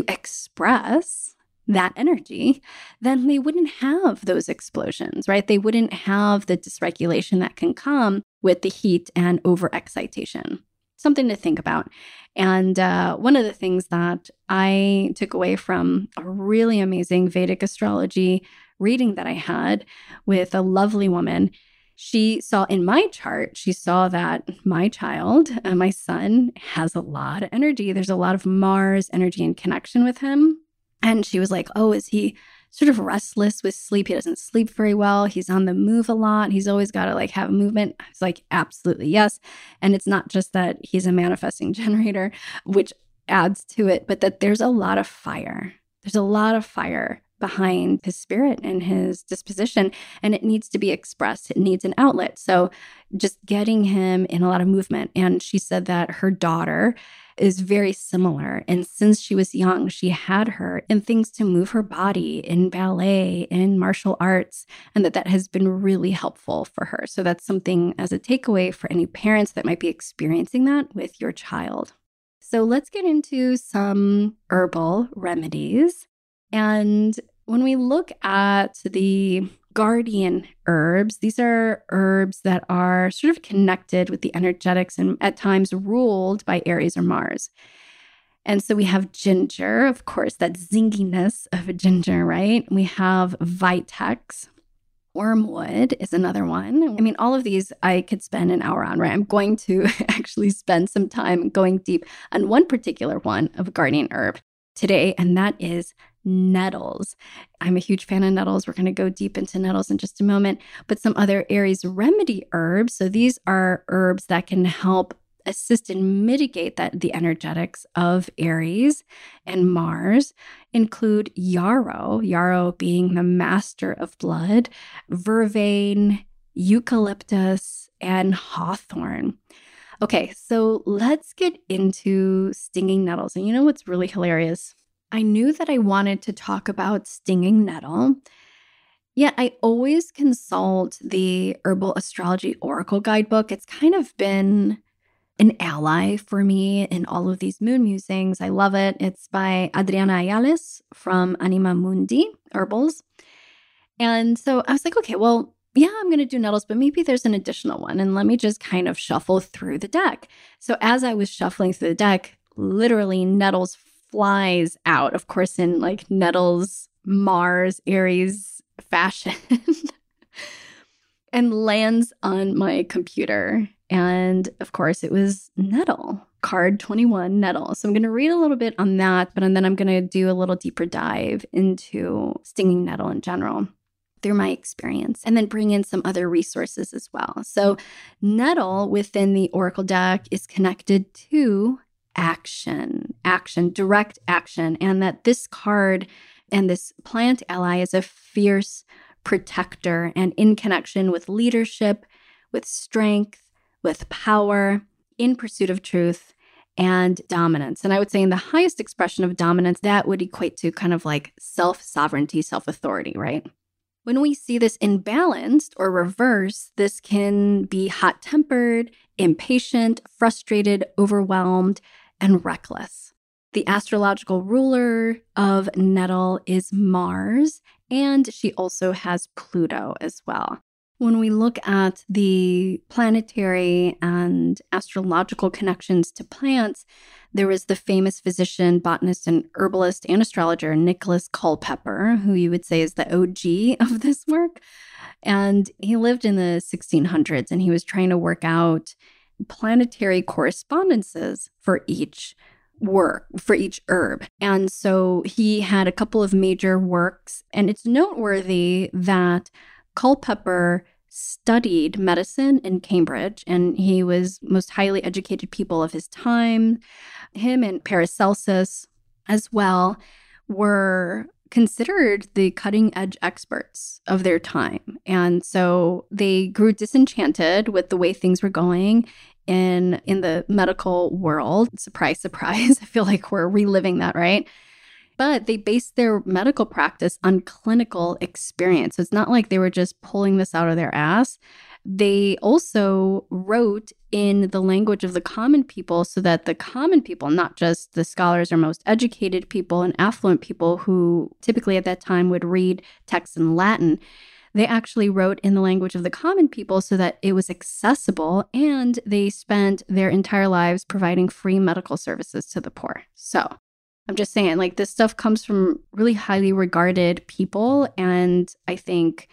express that energy, then they wouldn't have those explosions, right? They wouldn't have the dysregulation that can come with the heat and overexcitation. Something to think about. And one of the things that I took away from a really amazing Vedic astrology reading that I had with a lovely woman, she saw in my chart, she saw that my child, my son, has a lot of energy. There's a lot of Mars energy in connection with him. And she was like, oh, is he sort of restless with sleep? He doesn't sleep very well. He's on the move a lot. He's always got to like have movement. I was like, absolutely, yes. And it's not just that he's a manifesting generator, which adds to it, but that there's a lot of fire. There's a lot of fire behind his spirit and his disposition, and it needs to be expressed. It needs an outlet. So just getting him in a lot of movement. And she said that her daughter is very similar. And since she was young, she had her in things to move her body, in ballet, in martial arts, and that has been really helpful for her. So that's something as a takeaway for any parents that might be experiencing that with your child. So let's get into some herbal remedies. And when we look at the guardian herbs, these are herbs that are sort of connected with the energetics and at times ruled by Aries or Mars. And so we have ginger, of course, that zinginess of ginger, right? We have vitex. Wormwood is another one. I mean, all of these I could spend an hour on, right? I'm going to actually spend some time going deep on one particular one of guardian herb today, and that is nettles. I'm a huge fan of nettles. We're going to go deep into nettles in just a moment, but some other Aries remedy herbs. So these are herbs that can help assist and mitigate the energetics of Aries and Mars include yarrow being the master of blood, vervain, eucalyptus, and hawthorn. Okay, so let's get into stinging nettles. And you know what's really hilarious? I knew that I wanted to talk about stinging nettle, yet I always consult the Herbal Astrology Oracle Guidebook. It's kind of been an ally for me in all of these moon musings. I love it. It's by Adriana Ayales from Anima Mundi Herbals. And so I was like, okay, well, yeah, I'm going to do nettles, but maybe there's an additional one. And let me just kind of shuffle through the deck. So as I was shuffling through the deck, literally nettles flies out, of course, in like nettles, Mars, Aries fashion, and lands on my computer. And of course, it was nettle, card 21 nettle. So I'm going to read a little bit on that, but then I'm going to do a little deeper dive into stinging nettle in general through my experience, and then bring in some other resources as well. So nettle within the Oracle deck is connected to action, direct action, and that this card and this plant ally is a fierce protector and in connection with leadership, with strength, with power, in pursuit of truth, and dominance. And I would say in the highest expression of dominance, that would equate to kind of like self-sovereignty, self-authority, right? When we see this imbalanced or reversed, this can be hot-tempered, impatient, frustrated, overwhelmed, and reckless. The astrological ruler of Nettle is Mars, and she also has Pluto as well. When we look at the planetary and astrological connections to plants, there was the famous physician, botanist, and herbalist and astrologer Nicholas Culpeper, who you would say is the OG of this work. And he lived in the 1600s, and he was trying to work out planetary correspondences for each herb. And so he had a couple of major works, and it's noteworthy that Culpeper studied medicine in Cambridge, and he was most highly educated people of his time. Him and Paracelsus as well were considered the cutting-edge experts of their time. And so they grew disenchanted with the way things were going in the medical world. Surprise, surprise. I feel like we're reliving that, right? But they based their medical practice on clinical experience. So it's not like they were just pulling this out of their ass. They also wrote in the language of the common people so that the common people, not just the scholars or most educated people and affluent people who typically at that time would read texts in Latin, they actually wrote in the language of the common people so that it was accessible, and they spent their entire lives providing free medical services to the poor. So I'm just saying, like, this stuff comes from really highly regarded people. And I think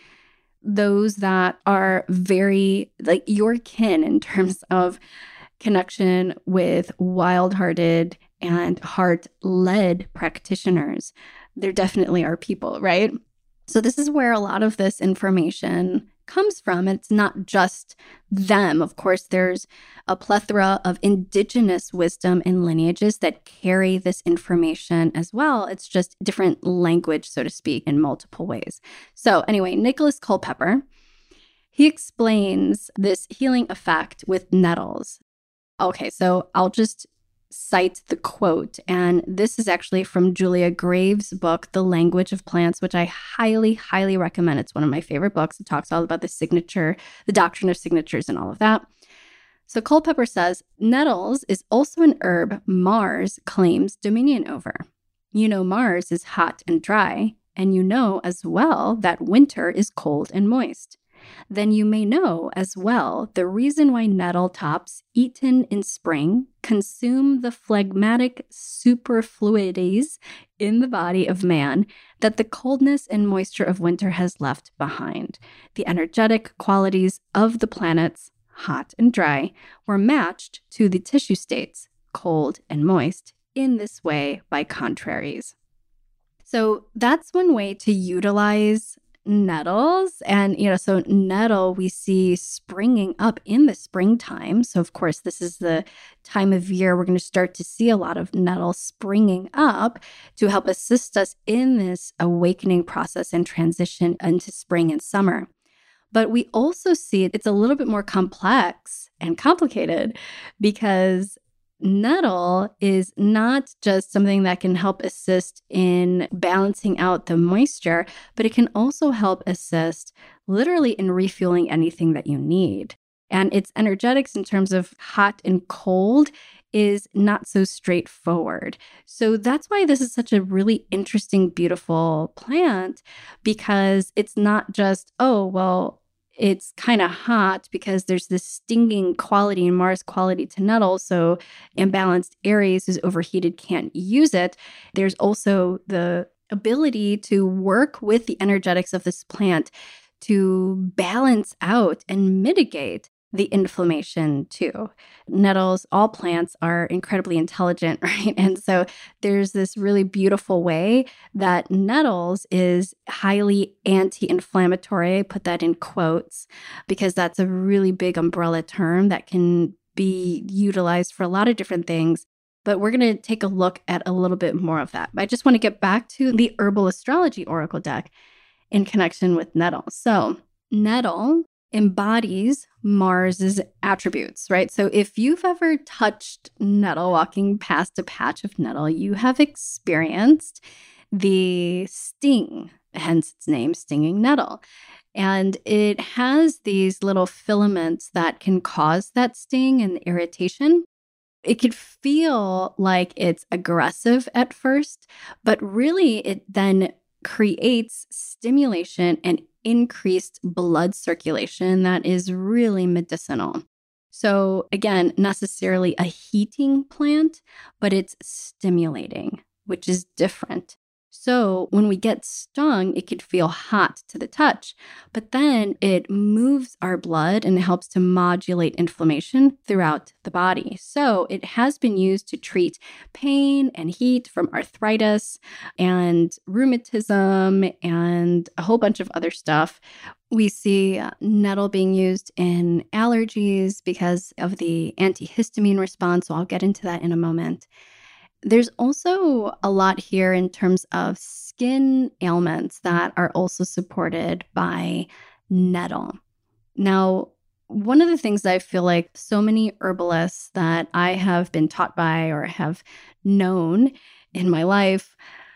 those that are very, like, your kin in terms of connection with wild-hearted and heart-led practitioners, there definitely are people, right? So this is where a lot of this information comes from. It's not just them. Of course, there's a plethora of indigenous wisdom and lineages that carry this information as well. It's just different language, so to speak, in multiple ways. So anyway, Nicholas Culpeper, he explains this healing effect with nettles. Okay, so I'll just cite the quote, and this is actually from Julia Graves' book, The Language of Plants, which I highly, highly recommend. It's one of my favorite books. It talks all about the doctrine of signatures and all of that. So Culpeper says, nettles is also an herb Mars claims dominion over. You know Mars is hot and dry, and you know as well that winter is cold and moist. Then you may know as well the reason why nettle tops eaten in spring consume the phlegmatic superfluities in the body of man that the coldness and moisture of winter has left behind. The energetic qualities of the planets, hot and dry, were matched to the tissue states, cold and moist, in this way by contraries. So that's one way to utilize nettles. And, so nettle we see springing up in the springtime. So, of course, this is the time of year we're going to start to see a lot of nettle springing up to help assist us in this awakening process and transition into spring and summer. But we also see it's a little bit more complex and complicated because nettle is not just something that can help assist in balancing out the moisture, but it can also help assist literally in refueling anything that you need. And its energetics in terms of hot and cold is not so straightforward. So that's why this is such a really interesting, beautiful plant, because it's not just, it's kind of hot because there's this stinging quality and Mars quality to nettle. So imbalanced Aries who's overheated can't use it. There's also the ability to work with the energetics of this plant to balance out and mitigate the inflammation too. Nettles, all plants are incredibly intelligent, right? And so there's this really beautiful way that nettles is highly anti-inflammatory. I put that in quotes because that's a really big umbrella term that can be utilized for a lot of different things. But we're going to take a look at a little bit more of that. But I just want to get back to the Herbal Astrology Oracle deck in connection with nettle. So nettle embodies Mars's attributes, right? So if you've ever touched nettle, walking past a patch of nettle, you have experienced the sting, hence its name, stinging nettle. And it has these little filaments that can cause that sting and irritation. It could feel like it's aggressive at first, but really it then creates stimulation and increased blood circulation that is really medicinal. So, again, necessarily a heating plant, but it's stimulating, which is different. So when we get stung, it could feel hot to the touch, but then it moves our blood and helps to modulate inflammation throughout the body. So it has been used to treat pain and heat from arthritis and rheumatism and a whole bunch of other stuff. We see nettle being used in allergies because of the antihistamine response. So I'll get into that in a moment. There's also a lot here in terms of skin ailments that are also supported by nettle. Now, one of the things that I feel like so many herbalists that I have been taught by or have known in my life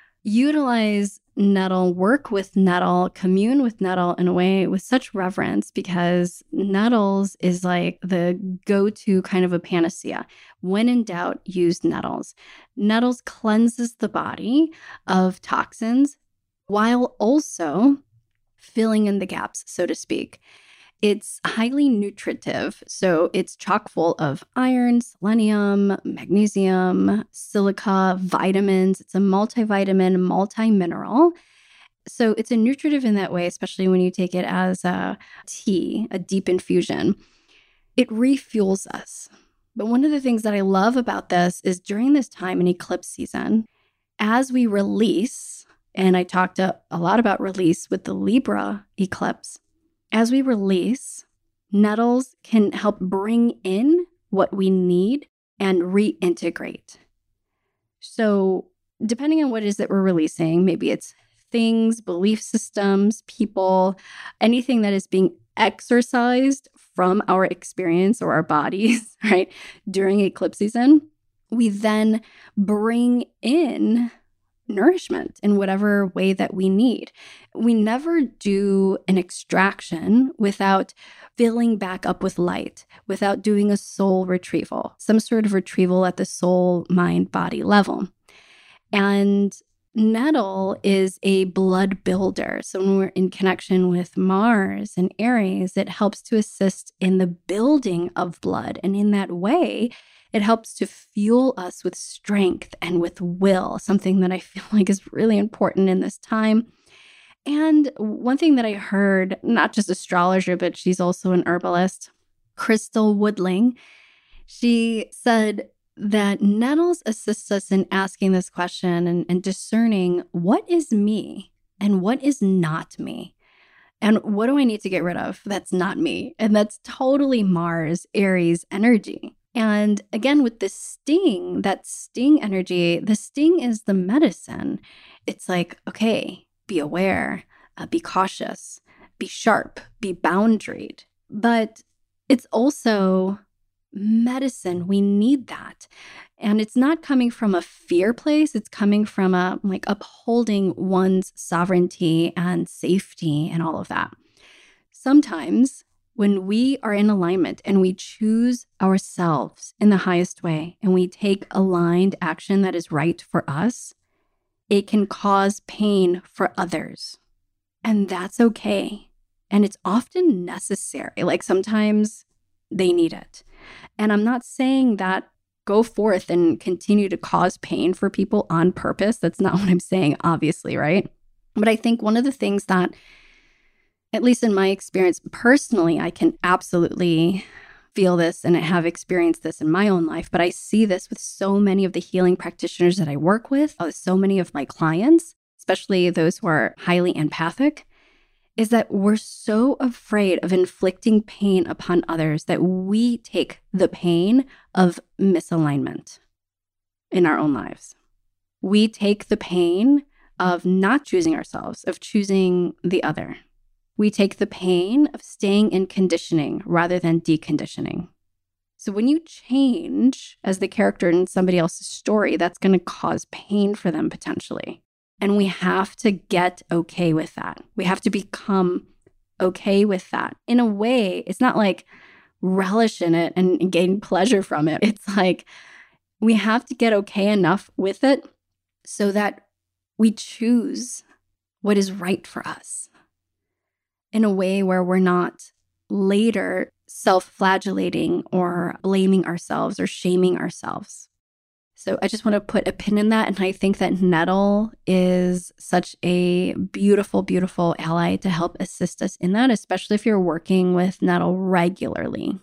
utilize nettle, work with nettle, commune with nettle in a way with such reverence, because nettles is like the go-to kind of a panacea. When in doubt, use nettles. Nettles cleanses the body of toxins while also filling in the gaps, so to speak. It's highly nutritive, so it's chock full of iron, selenium, magnesium, silica, vitamins. It's a multivitamin, multi-mineral. So it's a nutritive in that way, especially when you take it as a tea, a deep infusion. It refuels us. But one of the things that I love about this is during this time in eclipse season, as we release, and I talked a lot about release with the Libra eclipse, as we release, nettles can help bring in what we need and reintegrate. So depending on what it is that we're releasing, maybe it's things, belief systems, people, anything that is being exorcised from our experience or our bodies, right, during eclipse season, we then bring in nourishment in whatever way that we need. We never do an extraction without filling back up with light, without doing a soul retrieval, some sort of retrieval at the soul, mind, body level. And nettle is a blood builder. So when we're in connection with Mars and Aries, it helps to assist in the building of blood. And in that way, it helps to fuel us with strength and with will, something that I feel like is really important in this time. And one thing that I heard, not just astrologer, but she's also an herbalist, Crystal Woodling, she said that nettles assist us in asking this question and discerning what is me and what is not me. And what do I need to get rid of that's not me? And that's totally Mars, Aries energy. And again, with the sting, that sting energy, the sting is the medicine. It's like, okay, be aware, be cautious, be sharp, be boundaried. But it's also medicine. We need that. And it's not coming from a fear place. It's coming from a like upholding one's sovereignty and safety and all of that. Sometimes when we are in alignment and we choose ourselves in the highest way and we take aligned action that is right for us, it can cause pain for others. And that's okay. And it's often necessary. Like sometimes they need it. And I'm not saying that go forth and continue to cause pain for people on purpose. That's not what I'm saying, obviously, right? But I think one of the things that, at least in my experience personally, I can absolutely feel this and I have experienced this in my own life, but I see this with so many of the healing practitioners that I work with, so many of my clients, especially those who are highly empathic, is that we're so afraid of inflicting pain upon others that we take the pain of misalignment in our own lives. We take the pain of not choosing ourselves, of choosing the other. We take the pain of staying in conditioning rather than deconditioning. So when you change as the character in somebody else's story, that's going to cause pain for them potentially. And we have to get okay with that. We have to become okay with that. In a way, it's not like relish in it and gain pleasure from it. It's like we have to get okay enough with it so that we choose what is right for us in a way where we're not later self-flagellating or blaming ourselves or shaming ourselves. So I just want to put a pin in that. And I think that nettle is such a beautiful, beautiful ally to help assist us in that, especially if you're working with nettle regularly,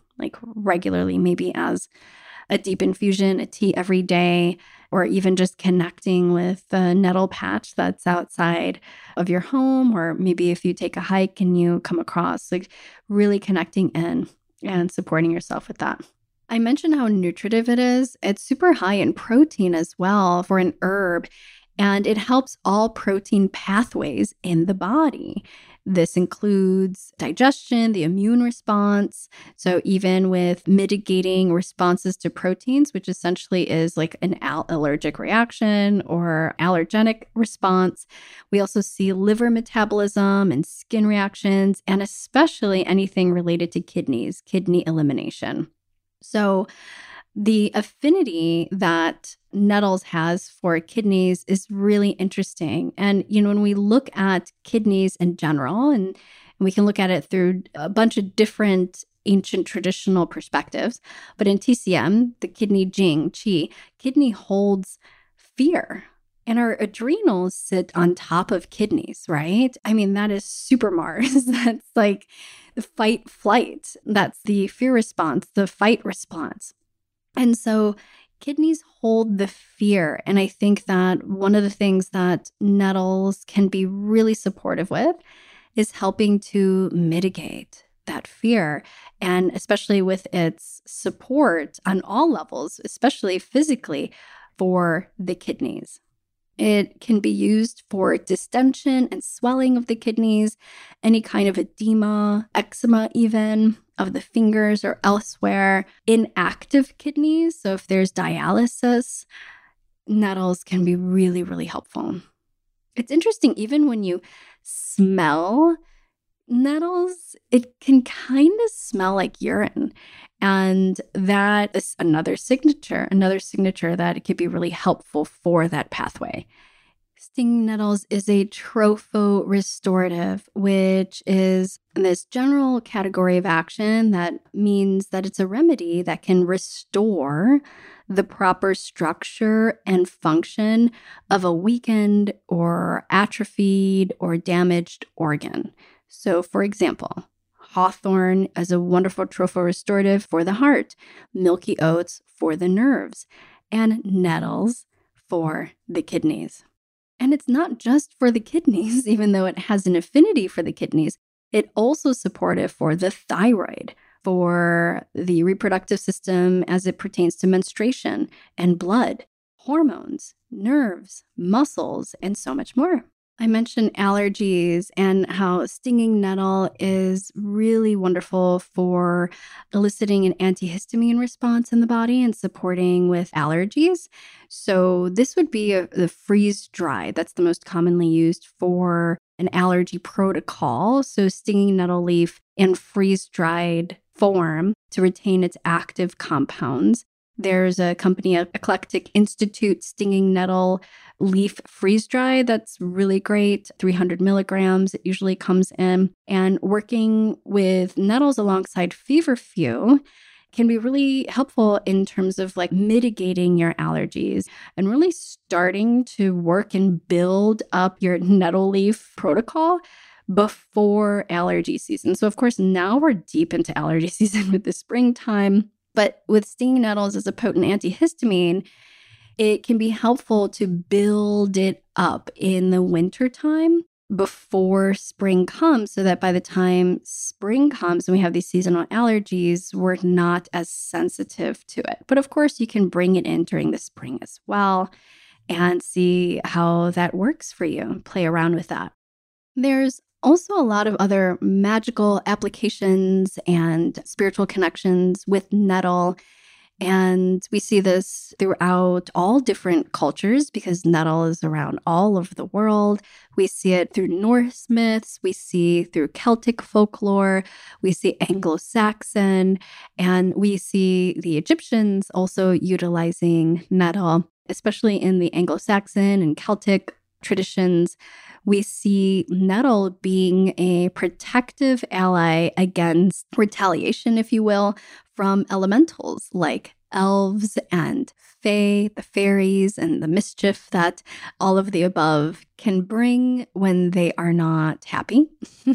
maybe as a deep infusion, a tea every day, or even just connecting with the nettle patch that's outside of your home, or maybe if you take a hike and you come across, really connecting in and supporting yourself with that. I mentioned how nutritive it is. It's super high in protein as well for an herb, and it helps all protein pathways in the body. This includes digestion, the immune response. So even with mitigating responses to proteins, which essentially is like an allergic reaction or allergenic response, we also see liver metabolism and skin reactions, and especially anything related to kidneys, kidney elimination. So the affinity that nettles has for kidneys is really interesting. And, when we look at kidneys in general, and we can look at it through a bunch of different ancient traditional perspectives, but in TCM, the kidney jing, qi, kidney holds fear. And our adrenals sit on top of kidneys, right? I mean, that is super Mars. That's like the fight flight. That's the fear response, the fight response. And so kidneys hold the fear. And I think that one of the things that nettles can be really supportive with is helping to mitigate that fear. And especially with its support on all levels, especially physically for the kidneys. It can be used for distension and swelling of the kidneys, any kind of edema, eczema even, of the fingers or elsewhere. Inactive kidneys, so if there's dialysis, nettles can be really, really helpful. It's interesting, even when you smell nettles, it can kind of smell like urine. And that is another signature that it could be really helpful for that pathway. Stinging nettles is a tropho-restorative, which is this general category of action that means that it's a remedy that can restore the proper structure and function of a weakened or atrophied or damaged organ. So, for example, hawthorn is a wonderful tropho-restorative for the heart, milky oats for the nerves, and nettles for the kidneys. And it's not just for the kidneys, even though it has an affinity for the kidneys. It's also supportive for the thyroid, for the reproductive system as it pertains to menstruation and blood, hormones, nerves, muscles, and so much more. I mentioned allergies and how stinging nettle is really wonderful for eliciting an antihistamine response in the body and supporting with allergies. So this would be the freeze-dried. That's the most commonly used for an allergy protocol. So stinging nettle leaf in freeze-dried form to retain its active compounds. There's a company, Eclectic Institute Stinging Nettle Leaf Freeze Dry, that's really great, 300 milligrams. It usually comes in. And working with nettles alongside feverfew can be really helpful in terms of mitigating your allergies and really starting to work and build up your nettle leaf protocol before allergy season. So, of course, now we're deep into allergy season with the springtime. But with stinging nettles as a potent antihistamine, it can be helpful to build it up in the wintertime before spring comes, so that by the time spring comes and we have these seasonal allergies, we're not as sensitive to it. But of course, you can bring it in during the spring as well and see how that works for you. Play around with that. There's also a lot of other magical applications and spiritual connections with nettle. And we see this throughout all different cultures because nettle is around all over the world. We see it through Norse myths. We see through Celtic folklore. We see Anglo-Saxon. And we see the Egyptians also utilizing nettle, especially in the Anglo-Saxon and Celtic traditions. We see nettle being a protective ally against retaliation, if you will, from elementals like elves and fae, the fairies, and the mischief that all of the above can bring when they are not happy.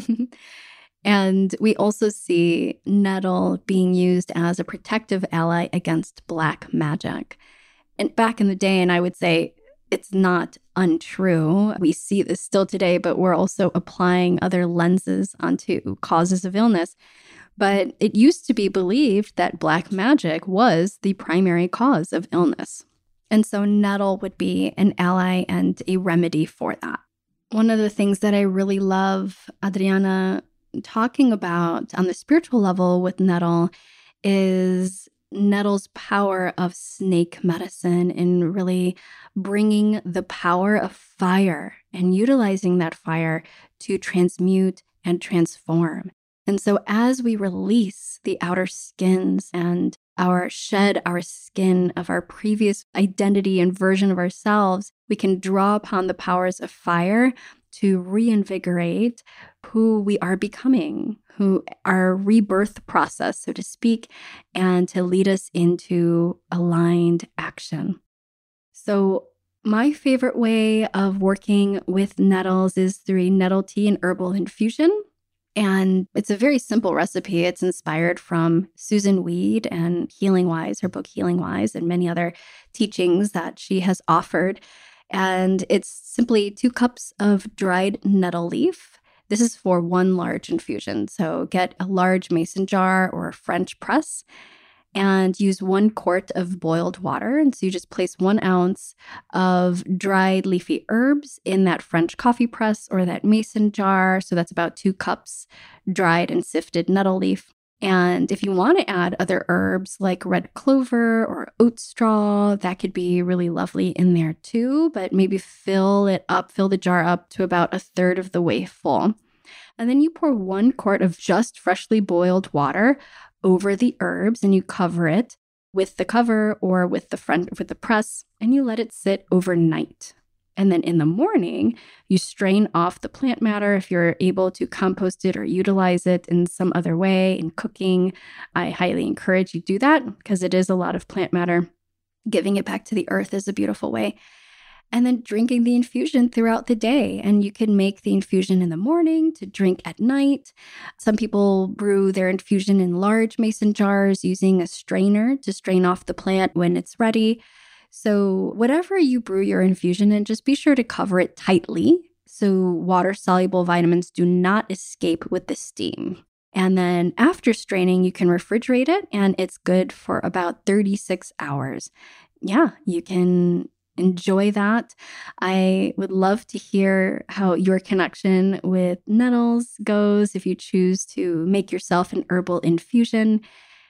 And we also see nettle being used as a protective ally against black magic. And back in the day, and I would say it's not untrue. We see this still today, but we're also applying other lenses onto causes of illness. But it used to be believed that black magic was the primary cause of illness. And so nettle would be an ally and a remedy for that. One of the things that I really love Adriana talking about on the spiritual level with nettle is nettle's power of snake medicine in really bringing the power of fire and utilizing that fire to transmute and transform. And so as we release the outer skins and shed our skin of our previous identity and version of ourselves, we can draw upon the powers of fire to reinvigorate who we are becoming, who our rebirth process, so to speak, and to lead us into aligned action. So my favorite way of working with nettles is through a nettle tea and herbal infusion. And it's a very simple recipe. It's inspired from Susun Weed and Healing Wise, her book Healing Wise, and many other teachings that she has offered. And it's simply 2 cups of dried nettle leaf. This is for 1 large infusion. So get a large mason jar or a French press and use 1 quart of boiled water. And so you just place 1 ounce of dried leafy herbs in that French coffee press or that mason jar. So that's about 2 cups dried and sifted nettle leaf. And if you want to add other herbs like red clover or oat straw, that could be really lovely in there too. But maybe fill the jar up to about 1/3 of the way full. And then you pour 1 quart of just freshly boiled water over the herbs and you cover it with the cover or with the press, and you let it sit overnight. And then in the morning, you strain off the plant matter. If you're able to compost it or utilize it in some other way in cooking, I highly encourage you do that because it is a lot of plant matter. Giving it back to the earth is a beautiful way. And then drinking the infusion throughout the day. And you can make the infusion in the morning to drink at night. Some people brew their infusion in large mason jars using a strainer to strain off the plant when it's ready. So whatever you brew your infusion in, just be sure to cover it tightly so water-soluble vitamins do not escape with the steam. And then after straining, you can refrigerate it, and it's good for about 36 hours. Yeah, you can enjoy that. I would love to hear how your connection with nettles goes if you choose to make yourself an herbal infusion.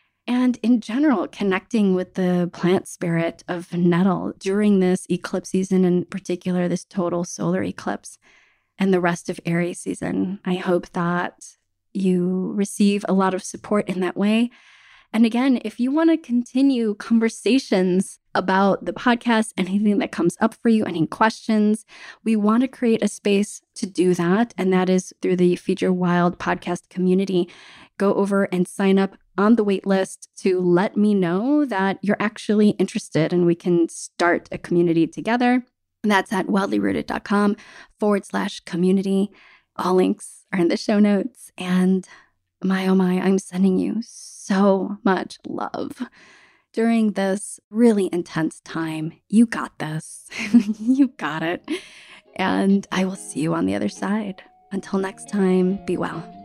And in general, connecting with the plant spirit of nettle during this eclipse season, in particular, this total solar eclipse and the rest of Aries season. I hope that you receive a lot of support in that way. And again, if you want to continue conversations about the podcast, anything that comes up for you, any questions, we want to create a space to do that. And that is through the Feed Your Wild podcast community. Go over and sign up on the wait list to let me know that you're actually interested and we can start a community together. And that's at wildlyrooted.com/community. All links are in the show notes. And my, oh my, I'm sending you so much love during this really intense time. You got this. You got it. And I will see you on the other side. Until next time, be well.